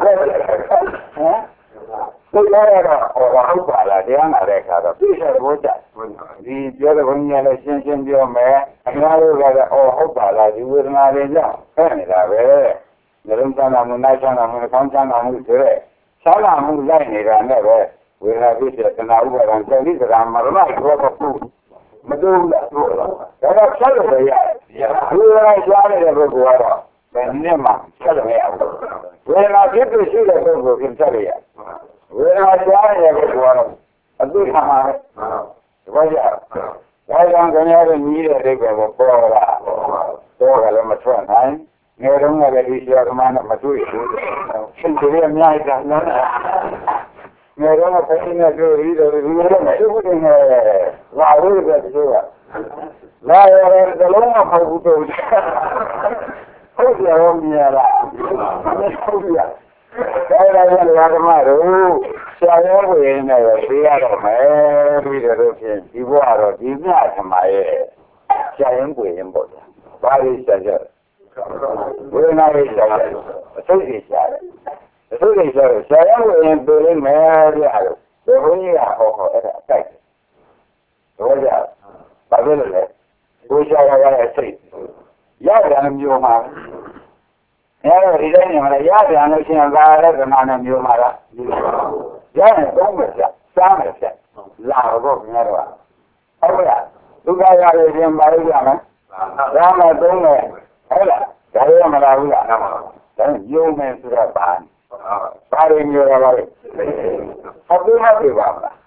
သိရတော့ဟုတ်ပါလားတရားနာတဲ့အခါတော့ပြည့်စုံဖို့ကြဒီပြောတဲ့ဘုန်းကြီးလည်းရှင်းရှင်းပြောမယ်အများတို့ကလည်းဟုတ်ပါလားဒီဝေဒနာတွေကြောင့်ဖဲ့နေတာပဲနှလုံးသားနာမှုနှိုက်ချမ်းသာမှုနှာခေါင်းချမ်းသာမှုဆိုတဲ့ချမ်းသာမှုလိုက်နေတာနဲ့ပဲဝေဒနာပြည့်စုံသနာဥပါဒံစိတ်ဒီကရာမရဏဘောကပုမတူဘူးလားဒါတော့ဆက်လို့ရတယ်ဘုရားရှားနေတဲ့ပုဂ္ဂိုလ်ကတော့ဘယ်နည်းမှဆက်လို့မရဘူးဝေဒနာဖြစ်ဖြစ်ရှိတဲ့ပုဂ္ဂိုလ်ကဆက်လို့ရဝေဒနာရှားနေတဲ့ပုဂ္ဂိုလ်ကတော့အသိခံပါပဲဒီဘာကြောင့်ဒါကြောင့်ခင်ဗျားတို့ညီးတဲ့အိဗယ်ကိုပေါ်လာတော့ကလည်းမထွက်နိုင်ငယ်တုန်းကလည်းဒီဆရာကမနဲ့မတွေ့ဘူးသင်္ကြန်အများကြီးကနော်ငယ်တော့ဖိနေကြပြီးတော့ဒီလိုလည်းမရှိဘူးနေလာလို့ပဲပြောတာလာရတယ်တလုံးမပေါ့ဘူးတော့ဟုတ်တယ်ရောမြင်လားဟုတ်ပြီအဲ့ဒါလည်းဓမ္မတို့ဆရာတော်ကိုရင်းနေတော့သိရတော့မယ်ပြီးတော့ဖြင့်ဒီဘဝတော့ဒီမြတ်ဓမ္မရဲ့ဆရာရင်ကိုရင်ပေါ့ဘာလို့ဆရာကြဝိညာဉ်ရေးဆရာအထုတ်ကြီးဆရာအထုတ်ကြီးဆရာကိုရင်ပြလိမ့်မယ်ပြရတယ်ဒီဘုန်းကြီးကဟောအဲ့ဒါအတိုက်တော့ကြဘာလို့လဲကိုဆရာကလည်းစိတ်ရတယ်မျိုးမှာအဲ့တော့ဒီတိုင်းနေမှာရပြန်လို့ရှိရင်သာရတဲ့ဓမ္မနဲ့မျိုးမှာလားရရင်သုံးမယ်ပြစားမယ်ပြလာတော့ခင်ဗျားတို့ဟုတ်လားဒုက္ခရရခြင်းပါလို့ရမယ်ဒါမှသုံးမယ်ဟုတ်လားဒါရမလားဘူးလားဒါယုံမယ်ဆိုတော့ပါဘာရင်းမျိုးရပါလဲဟုတ်ပြီဟုတ်ပြီပါမလား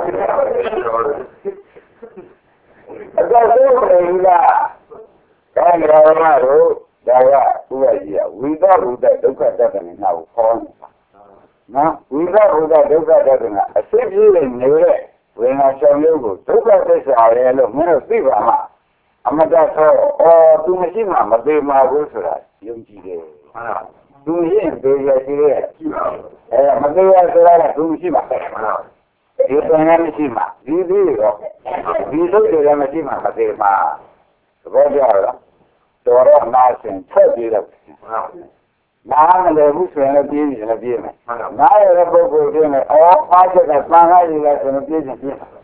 အဲ့ဒါဆိုရင်လားဒါကြရတော့ဒါကသူ့ရဲ့ကြီးကဝိသဘုဒ္ဓဒုက္ခတက္ကနာကိုခေါ်နေတာနော်ဝိသဘုဒ္ဓဒုက္ခတက္ကနာအစစ်ကြီးနေတဲ့ဝေဒနာဆောင်မျိုးကိုဒုက္ခသစ္စာရဲ့လို့မင်းတို့သိပါမှာအမတ္တဆိုသူမရှိမှမသိမှာဘူးဆိုတာယုံကြည်တယ်ဟုတ်လားသူရင်သိရရှိရဲ့မသိရဆိုတာကသူမရှိမှဒီပင်လည်းမရှိမှဒီတော့ဒီစိတ်တွေလည်းမရှိမှမသိမှာသဘောကျလားတော်တော့နားစဉ်ဆက်ပြီးတော့နားမလဲဘူးဆိုရင်လည်းပြေးရင်လည်းပြေးမယ်နားရတဲ့ပုဂ္ဂိုလ်ပြေးမယ်အားချက်ကသံဃာကြီးလည်းဆိုရင်ပြေးရင်ပြေးဟမ်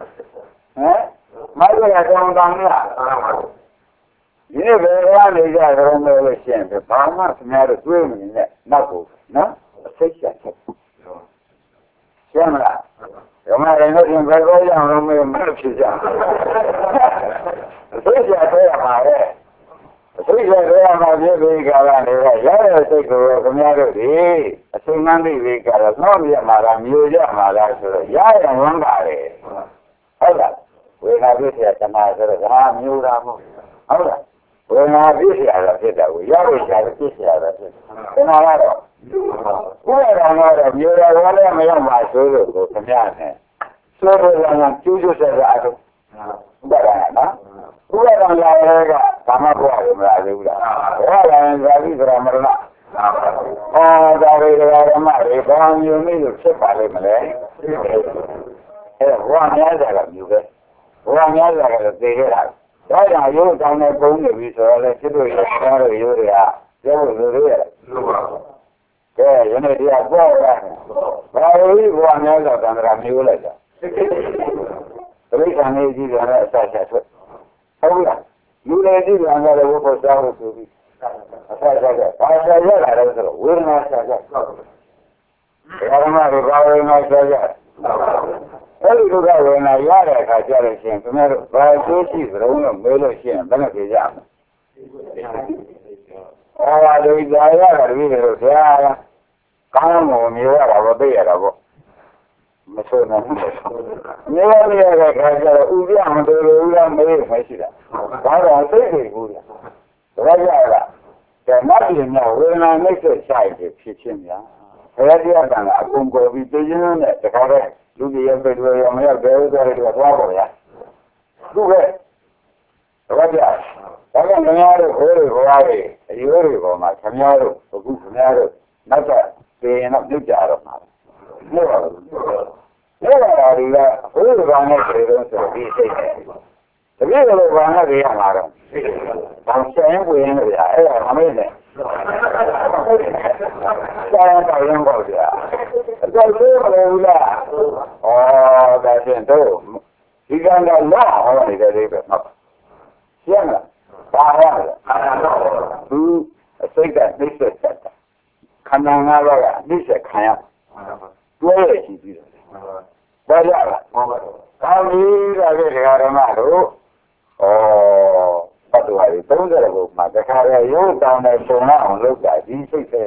မိုက်ရတဲ့တောင်းတန်းလားဒီနေ့ဘယ်ကနေကြရုံးလို့ရှိရင်ဘာမှခင်ဗျားတို့တွေးမနေနဲ့နောက်ကိုနော်အစိတ်ဆက်ချက်ရှင်းမလားဓမ္မရင်တို့ဘယ်လိုရအောင်လို့မဖြစ်ကြအစိတ်ဆက်ထဲရပါလေအစိတ်ရဲ့မှာပြည့်ပြီးကာလနေတာရတဲ့စိတ်ကိုခင်ဗျားတို့ဒီအချိန်မှန်းသိပြီးကာလနှောက်ပြမှာလားမျိုးကြမှာလားဆိုတော့ရရင်ဝမ်းပါလေဟုတ်လားဝေဒနာပြည့်စရာတဏှာဆိုတော့ဒါမျိုးတာမဟုတ်ဟုတ်လားဝေဒနာပြည့်စရာတော့ဖြစ်တယ်ကိုရဖို့ရှာပြည့်စရာတော့ဖြစ်တဏှာကတော့ဥပဒေတော်ကတော့မျိုးတော်ဝါလည်းမရောက်ပါဆိုလို့ကိုခင်ဗျားနဲ့ဆိုတော့ကျူးကျူးဆက်ဆက်တော့ဥပဒေနော်ဥပဒေလာရဲကဘာမှပြောရမလားသေးဘူးလားဘာလဲဇာတိကရမရဏဒါတွေဓမ္မတွေဘာမျိုးနည်းလို့ဖြစ်ပါလိမ့်မလဲဘဝများစွာကမျိုးပဲဘဝများစွာကတော့သိခဲ့တာဒါကြောင့်ရိုးတောင်းနဲ့ပုံနေပြီဆိုတော့လေစစ်တို့ရဆောတို့ရိုးတွေကပြောလို့လိုသေးရဲ့ကဲယနေ့တရားပေါ်လာဘာလို့ဘဝများစွာတန်ត្រာမျိုးလိုက်တာပြိဿာနေကြီးတယ်အစဆက်ထွက်ဟုတ်လားလူတွေကြည့်ကြတယ်ဘုရားဆောလို့ဆိုပြီးအဆက်ဆက်ဘာဆက်ရလာလဲဆိုတော့ဝေဒနာဆက်ဆက်ဓမ္မတွေဘာဝေဒနာဆက်ဆက်အဲ့ဒီဒုက္ခဝေဒနာရတဲ့အခါကျလို့ရှိရင်ခင်ဗျားတို့ဘာသိရှိသလုံးလို့မေးလို့ရှိရင်ဘယ်နဲ့ပြေကြမလဲ။ဘာလို့ကြာရတာတပည့်တို့ဆရာကောင်းမှုမျိုးရတာဘောသိရတာဘောမဆိုးနိုင်ဘူး။မျိုးရတဲ့အခါကျတော့ဥပြမတော်လို့ဦးလားမေးမရှိတာ။ဘာတော့သိနေဘူးလား။ဒါကြရတာဓမ္မပြည်မြောက်ဝေဒနာနှိမ့်ဆက်ဆိုင်ဖြစ်ချင်းများဘယ်တရားကံကအကုန်ကိုပြီးသိချင်းနဲ့တခါတည်းလူကြီးရဲ့ပြည့်ရမရဘယ်ဥစ္စာတွေတော့သွားပါဗျာသူပဲဘာကြဒါကခင်ဗျားတို့ဟိုးတွေဘဝတွေအယူတွေပေါ်မှာခင်ဗျားတို့အခုခင်ဗျားတို့နောက်ကပြင်တော့ပြုတ်ကြတော့မှာမဟုတ်ပါဘူးလောကဓာတ်တွေကဟိုးတွေဘာနဲ့ပြေတော့ဆိုဒီစိတ်နဲ့တပည့်တော်ဘာနဲ့ပြေရမှာတော့တောင်ဆိုင်ဝင်နေကြအဲ့ဒါမမေ့နဲ့ဆိုင်တော်ရင်ပေါ့ဗျာအဲ့ဒါလို့မလို့လားဒါဖြင့်တို့ဒီကံကလာဟောနေတဲ့လေးပဲဟုတ်ရှင်းလားဘာဟောလဲသူအစိတ်ကနှိမ့်ဆက်တာခန္ဓာငါးပါးကနှိမ့်ဆက်ခံရတွဲရရှိပြီးတယ်ဘာကြလားကောင်းပြီဒါကဓမ္မတို့ပတ်တော်ရီ30ခုမှတခါရဲရိုးတောင်းတဲ့ပုံလာအောင်လုပ်တာဒီစိတ်ပဲ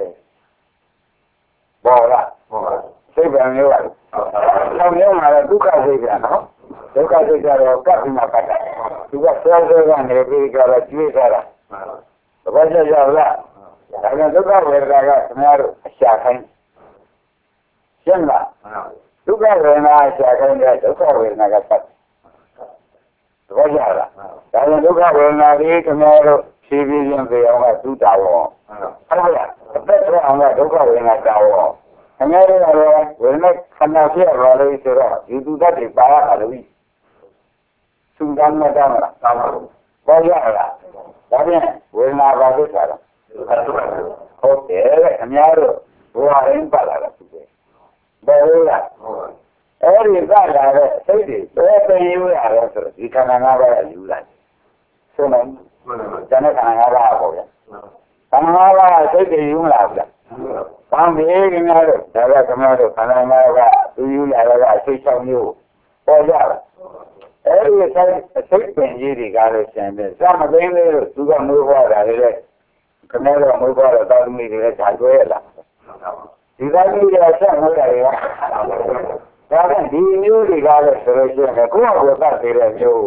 ပေါ်လားစိတ်ပဲမျိုးပါဆောင်းမျိုးမှာဒုက္ခစိတ်ကနော်ဒုက္ခစိတ်ကတော့ကပ်ပြီးမှပတ်တာသူကဆွဲကနေပြီးကတော့ကျွေးထားတာဘာကြရလားဒါကဒုက္ခဝေဒနာကခင်ဗျားတို့အရှာခိုင်းရှင်းလားဒုက္ခဝေဒနာအရှာခိုင်းတဲ့ဒုက္ခဝေဒနာကပတ်ဘာကြလားဒါကြောင့်ဒုက္ခဝေဒနာကြီးခင်ဗျားတို့ဖြည်းဖြည်းချင်းပြေအောင်ကသူ့တာဝန်ဟုတ်လားအသက်ထွက်အောင်ကဒုက္ခဝေဒနာတာဝန်ခင်ဗျားတို့ကတော့ဝေဒနာခန္ဓာဖြစ်ရလို့ဆိုတော့ဒီသူတတ်တွေပါရတာလို့သူကမ်းမတမ်းလားသာမန်ဘာကြလားဒါဖြင့်ဝေဒနာပါလို့ဆိုတာဟုတ်တယ်ခင်ဗျားတို့ဘဝရင်းပါလာတာသူပဲဘယ်လိုလဲအဲ့ဒီကလာတဲ့စိတ်တွေဘယ်ပင်ယူရတယ်ဆိုတော့ဒီခန္ဓာ၅ပါးကယူလိုက်ဆိုတော့ကျန်တဲ့ခန္ဓာ၅ပါးပေါ့ဗျာခန္ဓာ၅ပါးစိတ်တွေယူမလားဗျာဘာမေးခင်ဗျားတို့ဒါကခင်ဗျားတို့ခန္ဓာ၅ပါးကသူယူလာတဲ့အစိတ်၆မျိုးပေါ်ကြလားအဲ့ဒီစိတ်ပင်ကြီးတွေကလည်းရှင်တယ်စမသိသေးလို့သူကမွေးဖွားတာလေခင်ဗျားတို့မွေးဖွားတော့တောင်းမိတွေလည်းဓာတ်ကျွဲရလားဒီကနေ့ကျဆက်မွေးတယ်ကဒါကဒီမျိုးတွေကလည်းဆိုလို့ရှိရင်ကိုယ့်အကိုသတ်သေးတဲ့မျိုး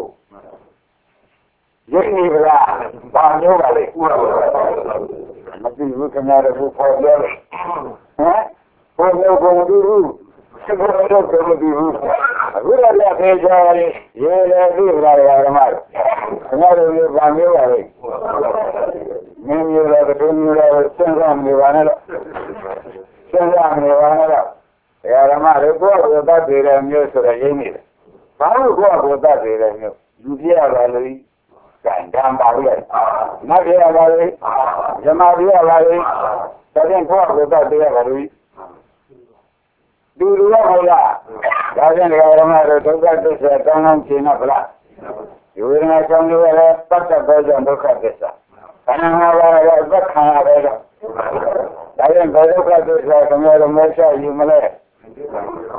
ရုပ်နေပါလားဘာမျိုးပါလဲမသိဘူးခင်ဗျားတို့ပေါ်ပြောတယ်ဟမ်ပေါ်မျိုးကုန်ဘူးစကားတော့ပြောမပြီးဘူးအခုလည်းဖေးကြရတယ်ရေလည်းပြီးကြတယ်ဓမ္မတို့ခင်ဗျားတို့ဘာမျိုးပါလဲမင်းမျိုးလည်းတူမျိုးလည်းစဉ်းစားနေပါနဲ့တော့စဉ်းစားနေပါနဲ့တော့ဓမ္မတို့ကိုယ့်ကိုယ်သတ်သေးတဲ့မျိုးဆိုတော့ရင်းနေတယ်ဘာလို့ကိုယ့်ကိုယ်သတ်သေးတဲ့မျိုးလူပြရပါလို့ကံဓမ္မပါလို့နတ်ပြရပါလို့ဇမပြရပါလို့ဒါဖြင့်ကိုယ့်ကိုယ်သတ်သေးရပါလို့လူလူရဟုတ်လားဒါဖြင့်ဓမ္မတို့ဒုက္ခသစ္စာတောင်းတောင်းရှင်းတော့ဗလားဒီဝေဒနာကြောင့်လည်းပတ်သက်သောကြောင့်ဒုက္ခသစ္စာခန္ဓာ၅ပါးရဲ့သက်ခံရတဲ့ကြောင့်ဒါဖြင့်ဘယ်ဒုက္ခသစ္စာခင်ဗျားတို့မရှိယူမလဲ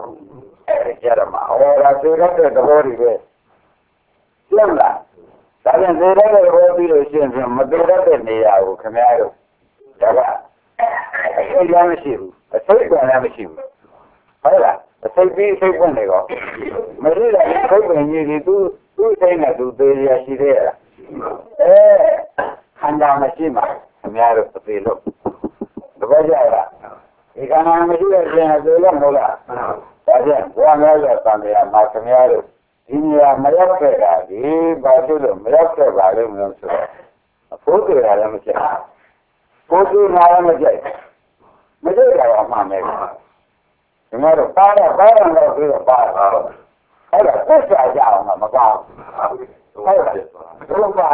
ကြရမှာဟောတာသိတဲ့သဘောတွေပဲရှင်းလားဒါဒါပြန်သေးတဲ့ဘောပြီးလို့ရှိရင်မသေးတဲ့နေရာကိုခင်ဗျားတို့ဒါကအစိတ်လည်းမရှိဘူးအစိတ်ကလည်းမရှိဘူးဟုတ်လားအစိတ်ပြီးစိတ်ပွင့်နေကောမရှိတာစိတ်ပင်ကြီးဒီသူ့စိတ်နဲ့သူသေးရရှိသေးရလားခန္ဓာမရှိမှခင်ဗျားတို့အသေးလို့တပည့်ကြလားဒီခန္ဓာမရှိတဲ့ပြင်အသေးလို့မဟုတ်လားဒါပြန်ဘုရားများရဲ့သံဃာမှာခင်ဗျားတို့ဒီနေရာမရောက်ခဲ့တာဒီဘာလို့လို့မရောက်ခဲ့ပါလိမ့်မလို့ဆိုတော့အဖို့ကြရတယ်မကြိုက်ကိုယ်ကနာရမကြိုက်မကြိုက်တာကမှန်တယ်ဒီမှာတော့ပါတော့ပြီးတော့ပါတော့အဲ့ဒါသက်သာကြအောင်မကောင်းဟုတ်လားဘုရား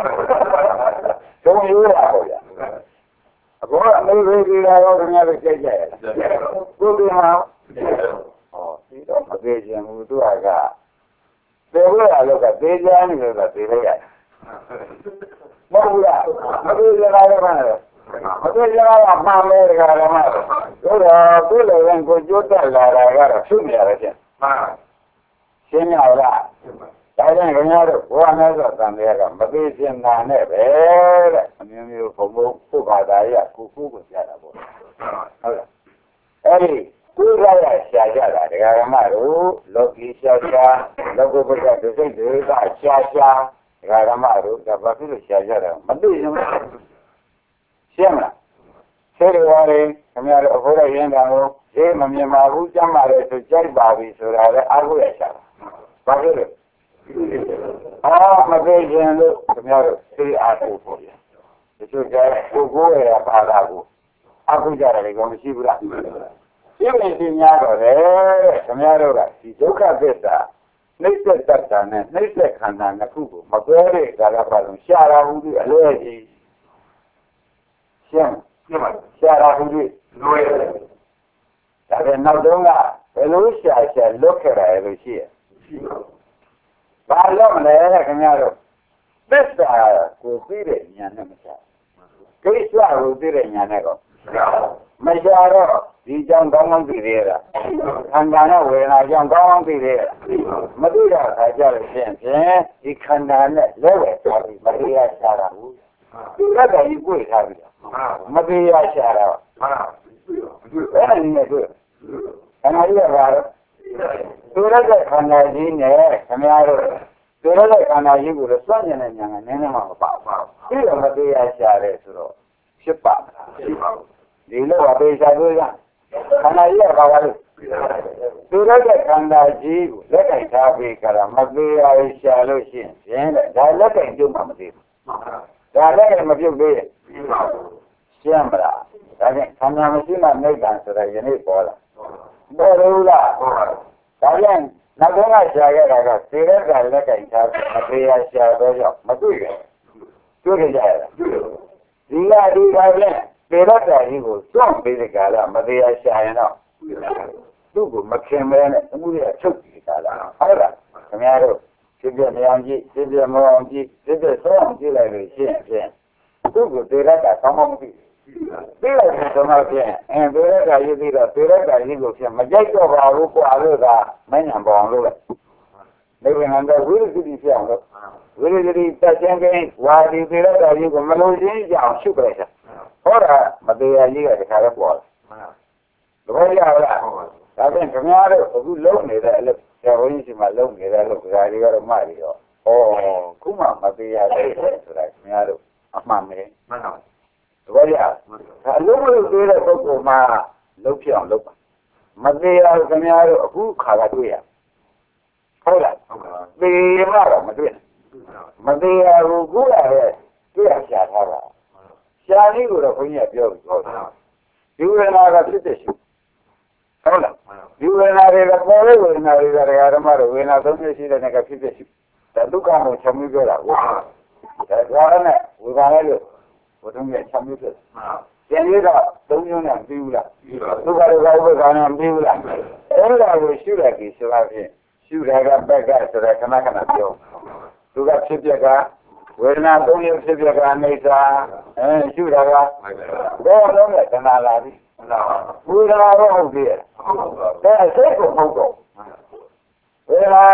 သုံးရိုးရပါဗျာအခုအမေရိကန်ရောခင်ဗျားတို့ကြိုက်ကြရလားကိုယ်ကမှာဒီတော့မသေးခြင်းဘူးသူကသေဖို့ရလို့ကသေချာနေလို့ကသေလိုက်ရတယ်မဟုတ်လားမသေးကြတာလည်းမဟုတ်မသေးကြတာကမှန်တယ်ကလည်းမဟုတ်တော့ကိုယ်လည်းကိုကြိုးတက်လာတာကတော့ဖြုတ်နေရတယ်ချင်းရှင်းရလားဒါကြောင့်ခင်ဗျားတို့ဘဝနဲ့ဆိုတန်တရားကမသေးခြင်းနာနဲ့ပဲတဲ့အမျိုးမျိုးဘုံဘုံပုဗ္ဗာဒာရကိုကြားတာပေါ့ဟုတ်လားအဲ့ဒီကိုယ်ရရရှာကြတာဒကာရမတို့လောကီရှာလောကုပ္ပကဒုစိတ်တွေကရှာဒကာရမတို့ဒါဘာဖြစ်လို့ရှာကြတာမသိရင်ရှင်းမလားဆဲတော်ရယ်ခင်ဗျားတို့အခုတော့ရင်းတာကိုဈေးမမြင်ပါဘူးကြမ်းပါလေဆိုကြိုက်ပါပြီဆိုတာလည်းအားကိုးရရှာတာဘာဖြစ်လို့မသိရင်လို့ခင်ဗျားတို့သိအားကိုးဖို့ရတချို့ကကိုယ်ရပါတာကိုအားကိုးကြတယ်ကောမရှိဘူးလားပြည့်ပြည့်များတော့လေခင်ဗျားတို့ကဒီဒုက္ခသစ္စာနှိစ္စတတ်တာနဲ့နှိစ္စခန္ဓာနှစ်ခုကိုမကွဲတဲ့ကာလပတ်လုံးရှားတာဟုဒီအလွယ်ကြီးရှင်းပါရှားတာဟုဒီလွယ်တယ်ဒါပေမဲ့နောက်တော့ကဘယ်လိုရှာလွတ်ခဲ့တယ်လို့ရှိရဘာလို့မလဲခင်ဗျားတို့သစ္စာကိုသိတဲ့ဉာဏ်နဲ့မရှာကိစ္စကိုသိတဲ့ဉာဏ်နဲ့ကောမရှာတော့ဒီကြောင့်ကောင်းကောင်းသိသေးတာခန္ဓာနဲ့ဝေဒနာကြောင့်ကောင်းကောင်းသိသေးတာမသိတာခါကြလို့ဖြင့်ဒီခန္ဓာနဲ့လဲဝဲသွားပြီးမတရားရှာတာဘူးဒီကတည်းကကိုယ်ထားပြီးမတရားရှာတာအဲ့ဒါနည်းနဲ့တွေ့ခန္ဓာကြီးကဘာလဲသူရတဲ့ခန္ဓာကြီးနဲ့ခင်ဗျားတို့သူရတဲ့ခန္ဓာကြီးကိုစွန့်ကျင်တဲ့ဉာဏ်ကနည်းနည်းမှမပါဘူးပြီးတော့မတရားရှာတယ်ဆိုတော့ဖြစ်ပါမလားဖြစ်ပါဘူးဒီလိုအပေရှာလို့ရခန္ဓာကြီးကဘာလဲသူရတဲ့ခန္ဓာကြီးကိုလက်ကင်ထားပြီးကြတာမသေးရရှာလို့ရှိရင်ဒါလက်ကင်ပြုတ်မှမသေးဘူးဒါလက်ကင်မပြုတ်သေးရှင်းမလားဒါဖြင့်ခန္ဓာမရှိမှနိဗ္ဗာန်ဆိုတာယနေ့ပေါ်လာပေါ်လို့လားဒါဖြင့်နောက်ဆုံးကရှာခဲ့တာကသေရကလက်ကင်ထားပြီးမသေးရရှာတော့ကြောင့်မတွေ့ရတွေ့ကြရတာဒီကဖြင့်သေရတာကြီးကိုစွန့်ပေးတဲ့ကာလမသေးရရှာရင်တော့သူ့ကိုမခင်မဲနဲ့အမှုရချုပ်ပြီးကာလဟုတ်လားခင်ဗျားတို့ဖြစ်ပြမအောင်ကြည့်ဖြစ်ပြမအောင်ကြည့်ဖြစ်ပြဆုံးအောင်ကြည့်လိုက်လို့ရှင်းဖြင့်သူ့ကိုသေရတာကောင်းကောင်းသိသိလိုက်တဲ့ဆုံးတော့ဖြင့်သေရတာကြီးပြီးတော့သေရတာကြီးကိုဖြင့်မကြိုက်တော့ပါဘူးကွာလို့ကမဉ္ဇဉ်ပေါ်လို့လေဒီဝင်တော့ဝိရဒိတိပြောင်းလို့ဝိရဒိတိတက်ချင်းကင်းဝါဒီသေရတာကြီးကိုမလို့ချင်းကြအောင်ရှုပ်လိုက်တာဟောတာမတရားကြီးကတခါတော့ပေါ်တယ်ဘယ်လိုရလဲဒါဖြင့်ခင်ဗျားတို့အခုလုံးနေတဲ့အလုပ်ဆရာဝန်ကြီးစီမှာလုံးနေတဲ့အလုပ်ဒါတွေကတော့မှတ်ပြီးတော့ခုမှမတရားသေးဆိုတာခင်ဗျားတို့အမှန်ပဲမှန်ပါဘူးဘယ်လိုရအလုံးလို့သေးတဲ့ပုဂ္ဂိုလ်မှာလုံးဖြစ်အောင်လုပ်ပါမတရားခင်ဗျားတို့အခုခါကတွေ့ရဟုတ်လားသေရတော့မတွေ့မတရားဘူးခုရတဲ့တွေ့ရရှာထားတာရှားလေးကိုတော့ဘုန်းကြီးကပြောပြီးတော့ဒီဝေဒနာကဖြစ်တဲ့ရှိဟုတ်လားဒီဝေဒနာတွေကပေါ်တဲ့ဝေဒနာတွေကဓမ္မတို့ဝေဒနာသုံးမျိုးရှိတဲ့ကဖြစ်တဲ့ရှိဒါဒုက္ခကိုချက်မျိုးပြောတာဟုတ်ဒါကြောင့်လည်းဝေဒနာလို့ဘုထုံးရဲ့ချက်မျိုးဖြစ်ကျန်ရတော့သုံးမျိုးနဲ့မပြီးဘူးလားဒုက္ခတွေကဥပ္ပခါနဲ့မပြီးဘူးလားအဲ့ဒါကိုရှုရကြည့်ဆိုတော့ဖြင့်ရှုရကပက်ကဆိုတဲ့ခဏခဏပြောသူကဖြစ်ပြကဝေဒနာသုံးမျိုးဖြစ်ပြကအနိစ္စရှုတာကဘောလုံးနဲ့တဏှာလာပြီဝေဒနာတော့ဟုတ်ပြီစိတ်ကိုဟုတ်တော့ဝေဒနာ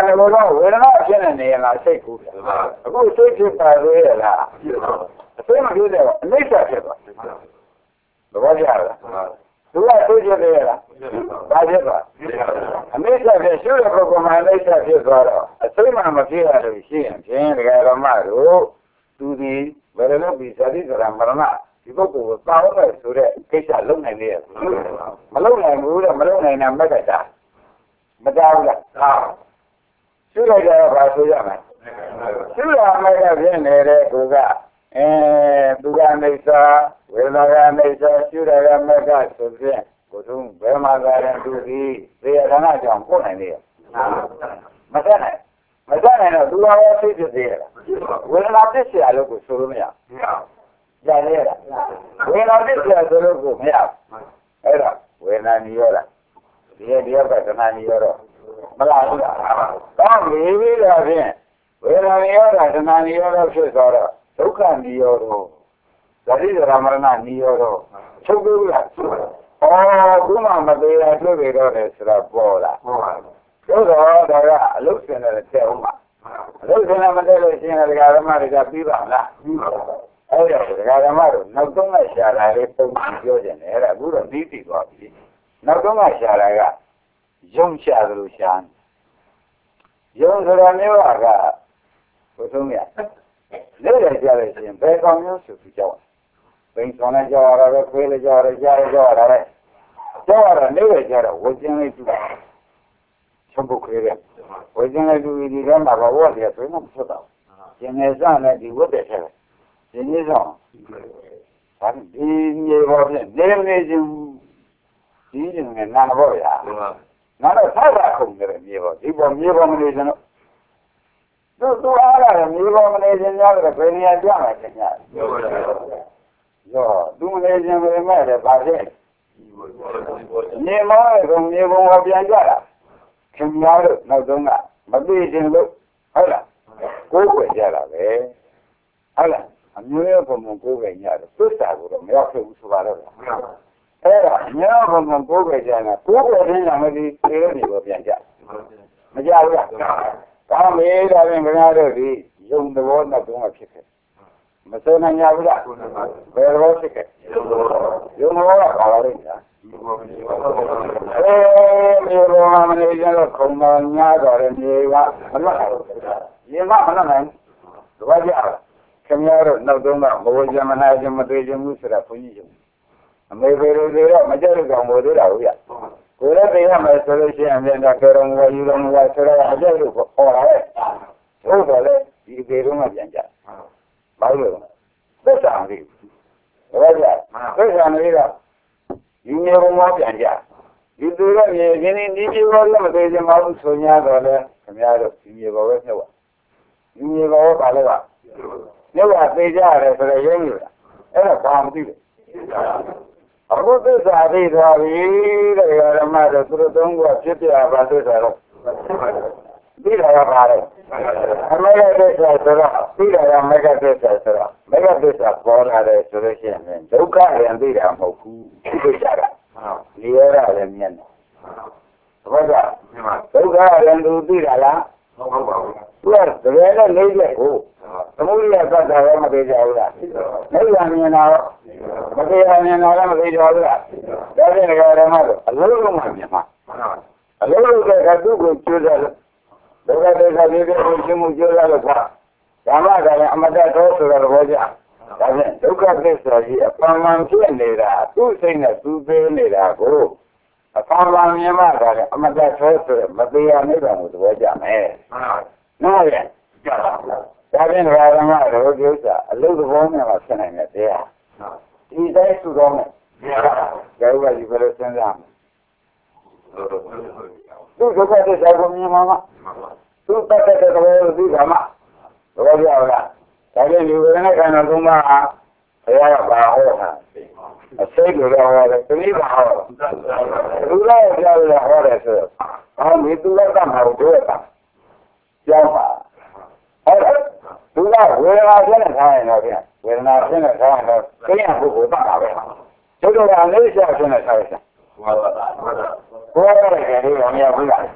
လည်းဘောတော့ဝေဒနာဖြစ်နေနေလားစိတ်ကူးတယ်အခုစိတ်ဖြစ်ပါသေးရဲ့လားအစိတ်မဖြစ်တော့အနိစ္စဖြစ်သွားသဘောကျလားသူကသိဖြစ်သေးရဲ့လားဘာဖြစ်သွားအနိစ္စဖြစ်ရှုတဲ့ပုဂ္ဂိုလ်မှာအနိစ္စဖြစ်သွားတော့အစိတ်မှမဖြစ်ရလို့ရှိရင်ဖြင့်ဒကာရမတို့သူဒီဘယ်လိုပြီးဇာတိကရမရဏဒီပုဂ္ဂိုလ်ကိုတောင်းမယ်ဆိုတဲ့ကိစ္စလုံနိုင်လေမလုံနိုင်ဘူးတဲ့မလုံနိုင်တာမက်ကတာမတောင်းလားရှုလိုက်ကြတော့ဘာဆိုရမလဲရှုရမယ်ကဖြစ်နေတဲ့ကိုကသူကအိဋ္ဌာဝေဒနာကအိဋ္ဌာရှုရကမက်ကဆိုဖြင့်ကိုထုံးဘယ်မှာကရင်သူဒီသေရဏကြောင့်ပို့နိုင်လေမတတ်နိုင်တော့သူတော်သိဖြစ်သေးရဲ့ဝေဒနာသိเสียလို့ကိုဆိုလို့မရကြရရဝေဒနာသိเสียဆိုလို့ကိုမရအဲ့ဒါဝေဒနာနိရောဓဒီကတဏှာနိရောဓမလားဘူးလားတောင်းပြီးတော့ဖြင့်ဝေဒနာနိရောဓတဏှာနိရောဓဖြစ်သွားတော့ဒုက္ခနိရောဓဇာတိဇရာမရဏနိရောဓချုပ်ဘူးလားခုမှမသေးတာတွေ့ကြတော့တယ်ဆိုတာပေါ်လာသို့တော့ဒါကအလုတ်စင်တဲ့တဲ့ဥမှာအလုတ်စင်မတဲ့လို့ရှိရင်ဒကာဓမ္မတွေကပြီးပါလားအဲ့တော့ဒကာဓမ္မတို့နောက်ဆုံးကရှာလာလေးပုံပြီးပြောကြတယ်အဲ့ဒါအခုတော့ပြီးသွားပြီနောက်ဆုံးကရှာလာကယုံရှာသလိုရှာယုံဆိုတာမျိုးကဘုဆုံးရလက်ရကြလို့ရှိရင်ဘယ်ကောင်မျိုးဆိုပြီးကြောက်ဘိန်းဆောင်လိုက်ကြောက်ရတာပဲခွေးလိုက်ကြောက်ရကြားရကြောက်ရတာပဲကြောက်ရတာနေရကြတော့ဝကျင်းလေးတူချုပ်ပုတ်créerဝကျင်းလေးတူဒီကမှာဘာဝတ်ရဆိုရင်မဖြစ်တော့ကျင်နေစနဲ့ဒီဝတ်တဲ့ထဲဒီနည်းဆောင်ဒါဒီမြေပေါ်ဖြင့်နေနေချင်းဒီနေနာဘောရနာတော့ဆောက်တာခုံတယ်မြေပေါ်ဒီပေါ်မြေပေါ်မနေစမ်းတော့သူအားရတယ်မြေပေါ်မနေစမ်းကြတယ်ဘယ်နေရာကြမှာသင်ညာရောသူမနေစမ်းပဲမဲ့တယ်ဗာဖြစ်မြေမောင်းရဲ့မြေပုံကပြန်ကြတာခင်ဗျားတို့နောက်ဆုံးကမသိခြင်းလို့ဟုတ်လားကိုယ်ွယ်ကြတာပဲဟုတ်လားအမျိုးရောပုံကိုယ်ွယ်ကြတယ်သစ္စာကိုတော့မရောက်ဖြစ်ဘူးဆိုပါတော့အဲ့ဒါအမျိုးပုံကိုယ်ွယ်ကြတာကိုယ်ွယ်ခြင်းကမသိသေးတဲ့နေကိုပြန်ကြမကြဘူးလားကောင်းပြီဒါဖြင့်ခင်ဗျားတို့ဒီယုံသဘောနောက်ဆုံးကဖြစ်ခဲ့မစွမ်းနိုင်ဘူးလားဘယ်လိုဖြစ်ခဲ့ယုံသဘောကဘာလို့လဲမြေပေါ်မှာမနေကြတော့ခုံတော်ညားတော်တဲ့မြေကမလွတ်ဘူးရေမမလွတ်နိုင်ဘူးဘာကြခင်ဗျားတို့နောက်ဆုံးကမဝေကြမနာခြင်းမသေးခြင်းဘူးဆိုတာဘုန်းကြီးယုံအမေဖေတွေတော့မကြတဲ့ကောင်မို့သေးတာဟုတ်ရကိုယ်လည်းသိရမယ်ဆိုလို့ရှိရင်လည်းတော့တော်တော်ငွေယူတော်ငွေဆိုတော့အကြိုက်လို့ခေါ်လာတယ်ဟုတ်တယ်လေဒီပေတော့မှပြန်ကြဘာလို့လဲသစ္စာမသိဘူးဘာကြသစ္စာမသိတော့ဒီမြေပေါ်မှာပြန်ကြဒီသူရမြေခင်းဒီမြေပေါ်လည်းမသေးချင်ပါဘူးဆို냐တော့လေခင်ဗျားတို့ဒီမြေပေါ်ပဲနှုတ်ပါဒီမြေပေါ်ကဘာလဲကနှုတ်ကသေးကြရတယ်ဆိုတော့ရင်းနေတာအဲ့ဒါဘာမှမသိဘူးအခုသစ္စာသိသွားပြီတဲ့ဓမ္မတို့သူတို့သုံးခုဖြစ်ပြပါသစ္စာတော့သိတာကဘာလဲအမေကသစ္စာဆိုတော့သိတာကမေကသစ္စာဆိုတော့မေကသစ္စာပေါ်လာတယ်ဆိုလို့ရှိရင်ဒုက္ခရင်သိတာမဟုတ်ဘူးသိကြတာနိရောဓလည်းမြင်တယ်ဘာကြောင့်ဒုက္ခရင်သူသိတာလားမဟုတ်ပါဘူးသူကတကယ်လည်းလေးချက်ကိုသမုဒိယသတ္တရောမသိကြဘူးလားနိဗ္ဗာန်မြင်တာရောမသိရမြင်တာလည်းမသိကြဘူးလားဒါဖြင့်ဓမ္မတို့အလုံးလုံးမှမြင်မှာအလုံးလုံးကသူ့ကိုကျွတ်တယ်ဒုက္ခဒုက္ခလေးကိုရှင်းမှုကျွတ်ရလို့ပါဓမ္မကလည်းအမတ္တသောဆိုတဲ့ဘောကြဒါဖြင့်ဒုက္ခသစ္စာကြီးအပန်းပန်းဖြစ်နေတာသူ့စိတ်နဲ့သူသေးနေတာကိုအပန်းပန်းမြင်မှသာလည်းအမတ္တသောဆိုတဲ့မတရားနိဗ္ဗာန်ကိုသဘောကျမယ်နားရဲ့ဒါဖြင့်ဓမ္မတို့ဒီဥစ္စာအလုံးသဘောနဲ့မှဖြစ်နိုင်တဲ့တရားဒီတိုင်းသူတော်နဲ့ဒါဥပဒေဘယ်လိုစဉ်းစားမလဲသူဒုက္ခသစ္စာကိုမြင်မှာမသူတတ်တဲ့သဘောကိုသိတာမှသဘောကျလားဒါဖြင့်ဒီဝေဒနာခန္ဓာသုံးပါးဟာဘုရားကဘာဟောတာအစိတ်ကိုလည်းဟောတယ်သတိပါဟောလူလည်းကြားလို့ဟောတယ်ဆိုတော့အော်ဒီသူလည်းတတ်မှာကိုတွေ့တာကြောက်ပါဟုတ်တယ်သူကဝေဒနာဖြစ်နေထားရင်တော့ပြန်ဝေဒနာဖြစ်နေထားရင်တော့သိရပုဂ္ဂိုလ်တတ်တာပဲကျုပ်တို့ကလေးရှာဖြစ်နေထားတယ်ဘုရားကလည်းဒီလိုမရဘူးလား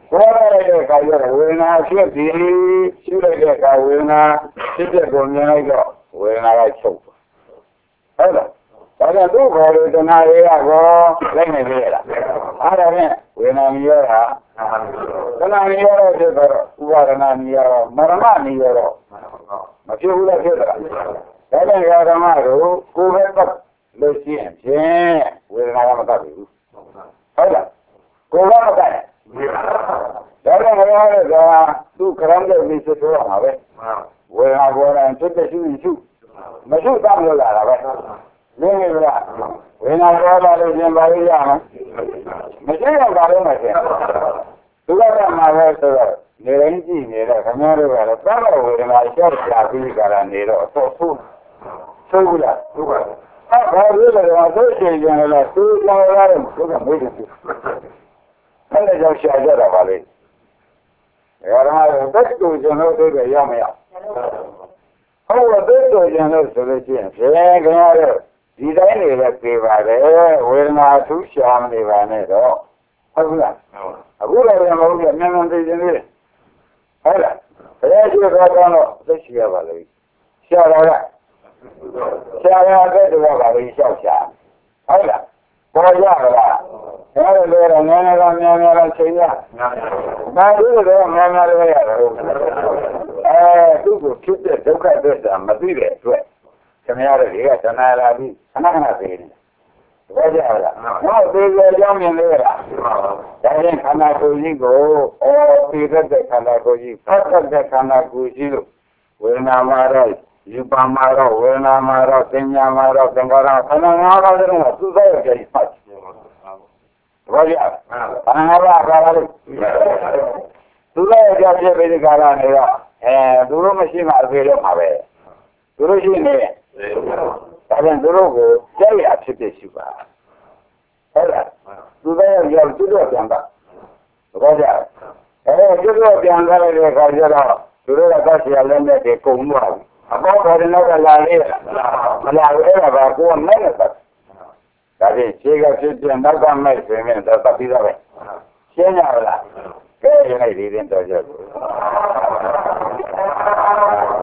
ကိုယ်ရတဲ့ခါကျတော့ဝေဒနာဖြစ်ပြီးရှုလိုက်တဲ့အခါဝေဒနာဖြစ်တဲ့ကိုမြင်လိုက်တော့ဝေဒနာကချုပ်ဟုတ်လားဒါကြောင့်သူ့ဘော်လို့တဏှာတွေကကောလိုက်နေပြီလားအားဒါဖြင့်ဝေဒနာမြည်ရတာတဏှာမြည်ရတော့ဖြစ်တော့ဥပါဒနာမြည်ရတော့မရမမြည်ရတော့မဖြစ်ဘူးလားဖြစ်တာဒါကြောင့်ဓမ္မတို့ကိုယ်ပဲပတ်လို့ရှိရင်ဖြင့်ဝေဒနာကမတတ်ဘူးဟုတ်လားကိုယ်ကမတတ်ဒါကြောင့်ရတဲ့ကသူခရမ်းတဲ့မိစဆိုရမှာပဲဝေဒနာပေါ်ရင်ဖြစ်တဲ့ရှိရှိမရှိတတ်လို့လာတာပဲနင်းနေလားဝေဒနာပေါ်လာလို့ရှင်ပါလို့ရမှာမရှိတော့ပါလို့မရှင်သူကမှပဲဆိုတော့နေရင်းကြည့်နေတဲ့ခင်ဗျားတို့ကတော့သဘောဝေဒနာရှောက်ချပြီးကြတာနေတော့အတော့ဆိုးဘူးလားဟုတ်ပါဘူးဘာလို့လဲတော့သိချင်ကြတယ်သူကြောင်ရတယ်သူကမေးတယ်အဲ့ဒါကြောင့်ရှာကြတာပါလေဒါကမှသက်တူကျွန်တော်တို့ရမရဟုတ်ပါသက်တူကျွန်တော်ဆိုလို့ရှိရင်ဖြည်းခင်ဗျားတို့ဒီတိုင်းနေပဲပြေပါတယ်ဝေဒနာထူးရှာမနေပါနဲ့တော့ဟုတ်လားအခုလည်းမဟုတ်ဘူးမြန်မြန်သိခြင်းလေးဟုတ်လားဘယ်ရှိတော့တော့သိရှိရပါလိမ့်ရှာတော့ရှာရတဲ့တော့ပါလိမ့်လျှောက်ရှာဟုတ်လားပေါ်ရလားဒါလည်းလည်းမြန်မြန်ချိန်ရဒါလို့တော့မြန်မြန်လေးရတယ်သူ့ကိုဖြစ်တဲ့ဒုက္ခသစ္စာမသိတဲ့အတွက်ခင်ဗျားတို့တွေကတဏှာလာပြီးခဏခဏသိနေတယ်ကြလားနောက်သေးသေးကြောင်းမြင်လေလားဒါရင်ခန္ဓာကိုယ်ကြီးကိုသိတတ်တဲ့ခန္ဓာကိုယ်ကြီးဖတ်တတ်တဲ့ခန္ဓာကိုယ်ကြီးလို့ဝေဒနာမှာတော့ယူပါမှာတော့ဝေဒနာမှာတော့သင်ညာမှာတော့သင်္ခါရခန္ဓာ၅ပါးလုံးကသူ့သောရဲ့ကြည့်ဖတ်ဘာကြခန္ဓာ၅ပါးကာလလို့သူ့သောရဲ့ကြည့်ပြီးဒီကာလနေတော့သူတို့မရှိမှအသေးတော့မှာပဲသူတို့ရှိနေတယ်ဒါပြန်သူတို့ကိုကြိုက်ရဖြစ်ဖြစ်ရှိပါဟုတ်လားသူတို့ရောက်ကျွတ်တော့ပြန်ပါဘာကြကျွတ်တော့ပြန်လာတဲ့အခါကျတော့သူတို့ကသတ်ရလည်းနဲ့ကုန်သွားပြီအပေါ်ကလည်းတော့လာလေမလာဘူးအဲ့ဒါကကိုယ်နဲ့နဲ့ပတ်ဒါဖြင့်ခြေကဖြစ်ပြန်နောက်ကမဲ့ဆိုရင်တော့သတ်ပြီးတော့ပဲရှင်းရလားကဲရနေဒီရင်တော့ကြ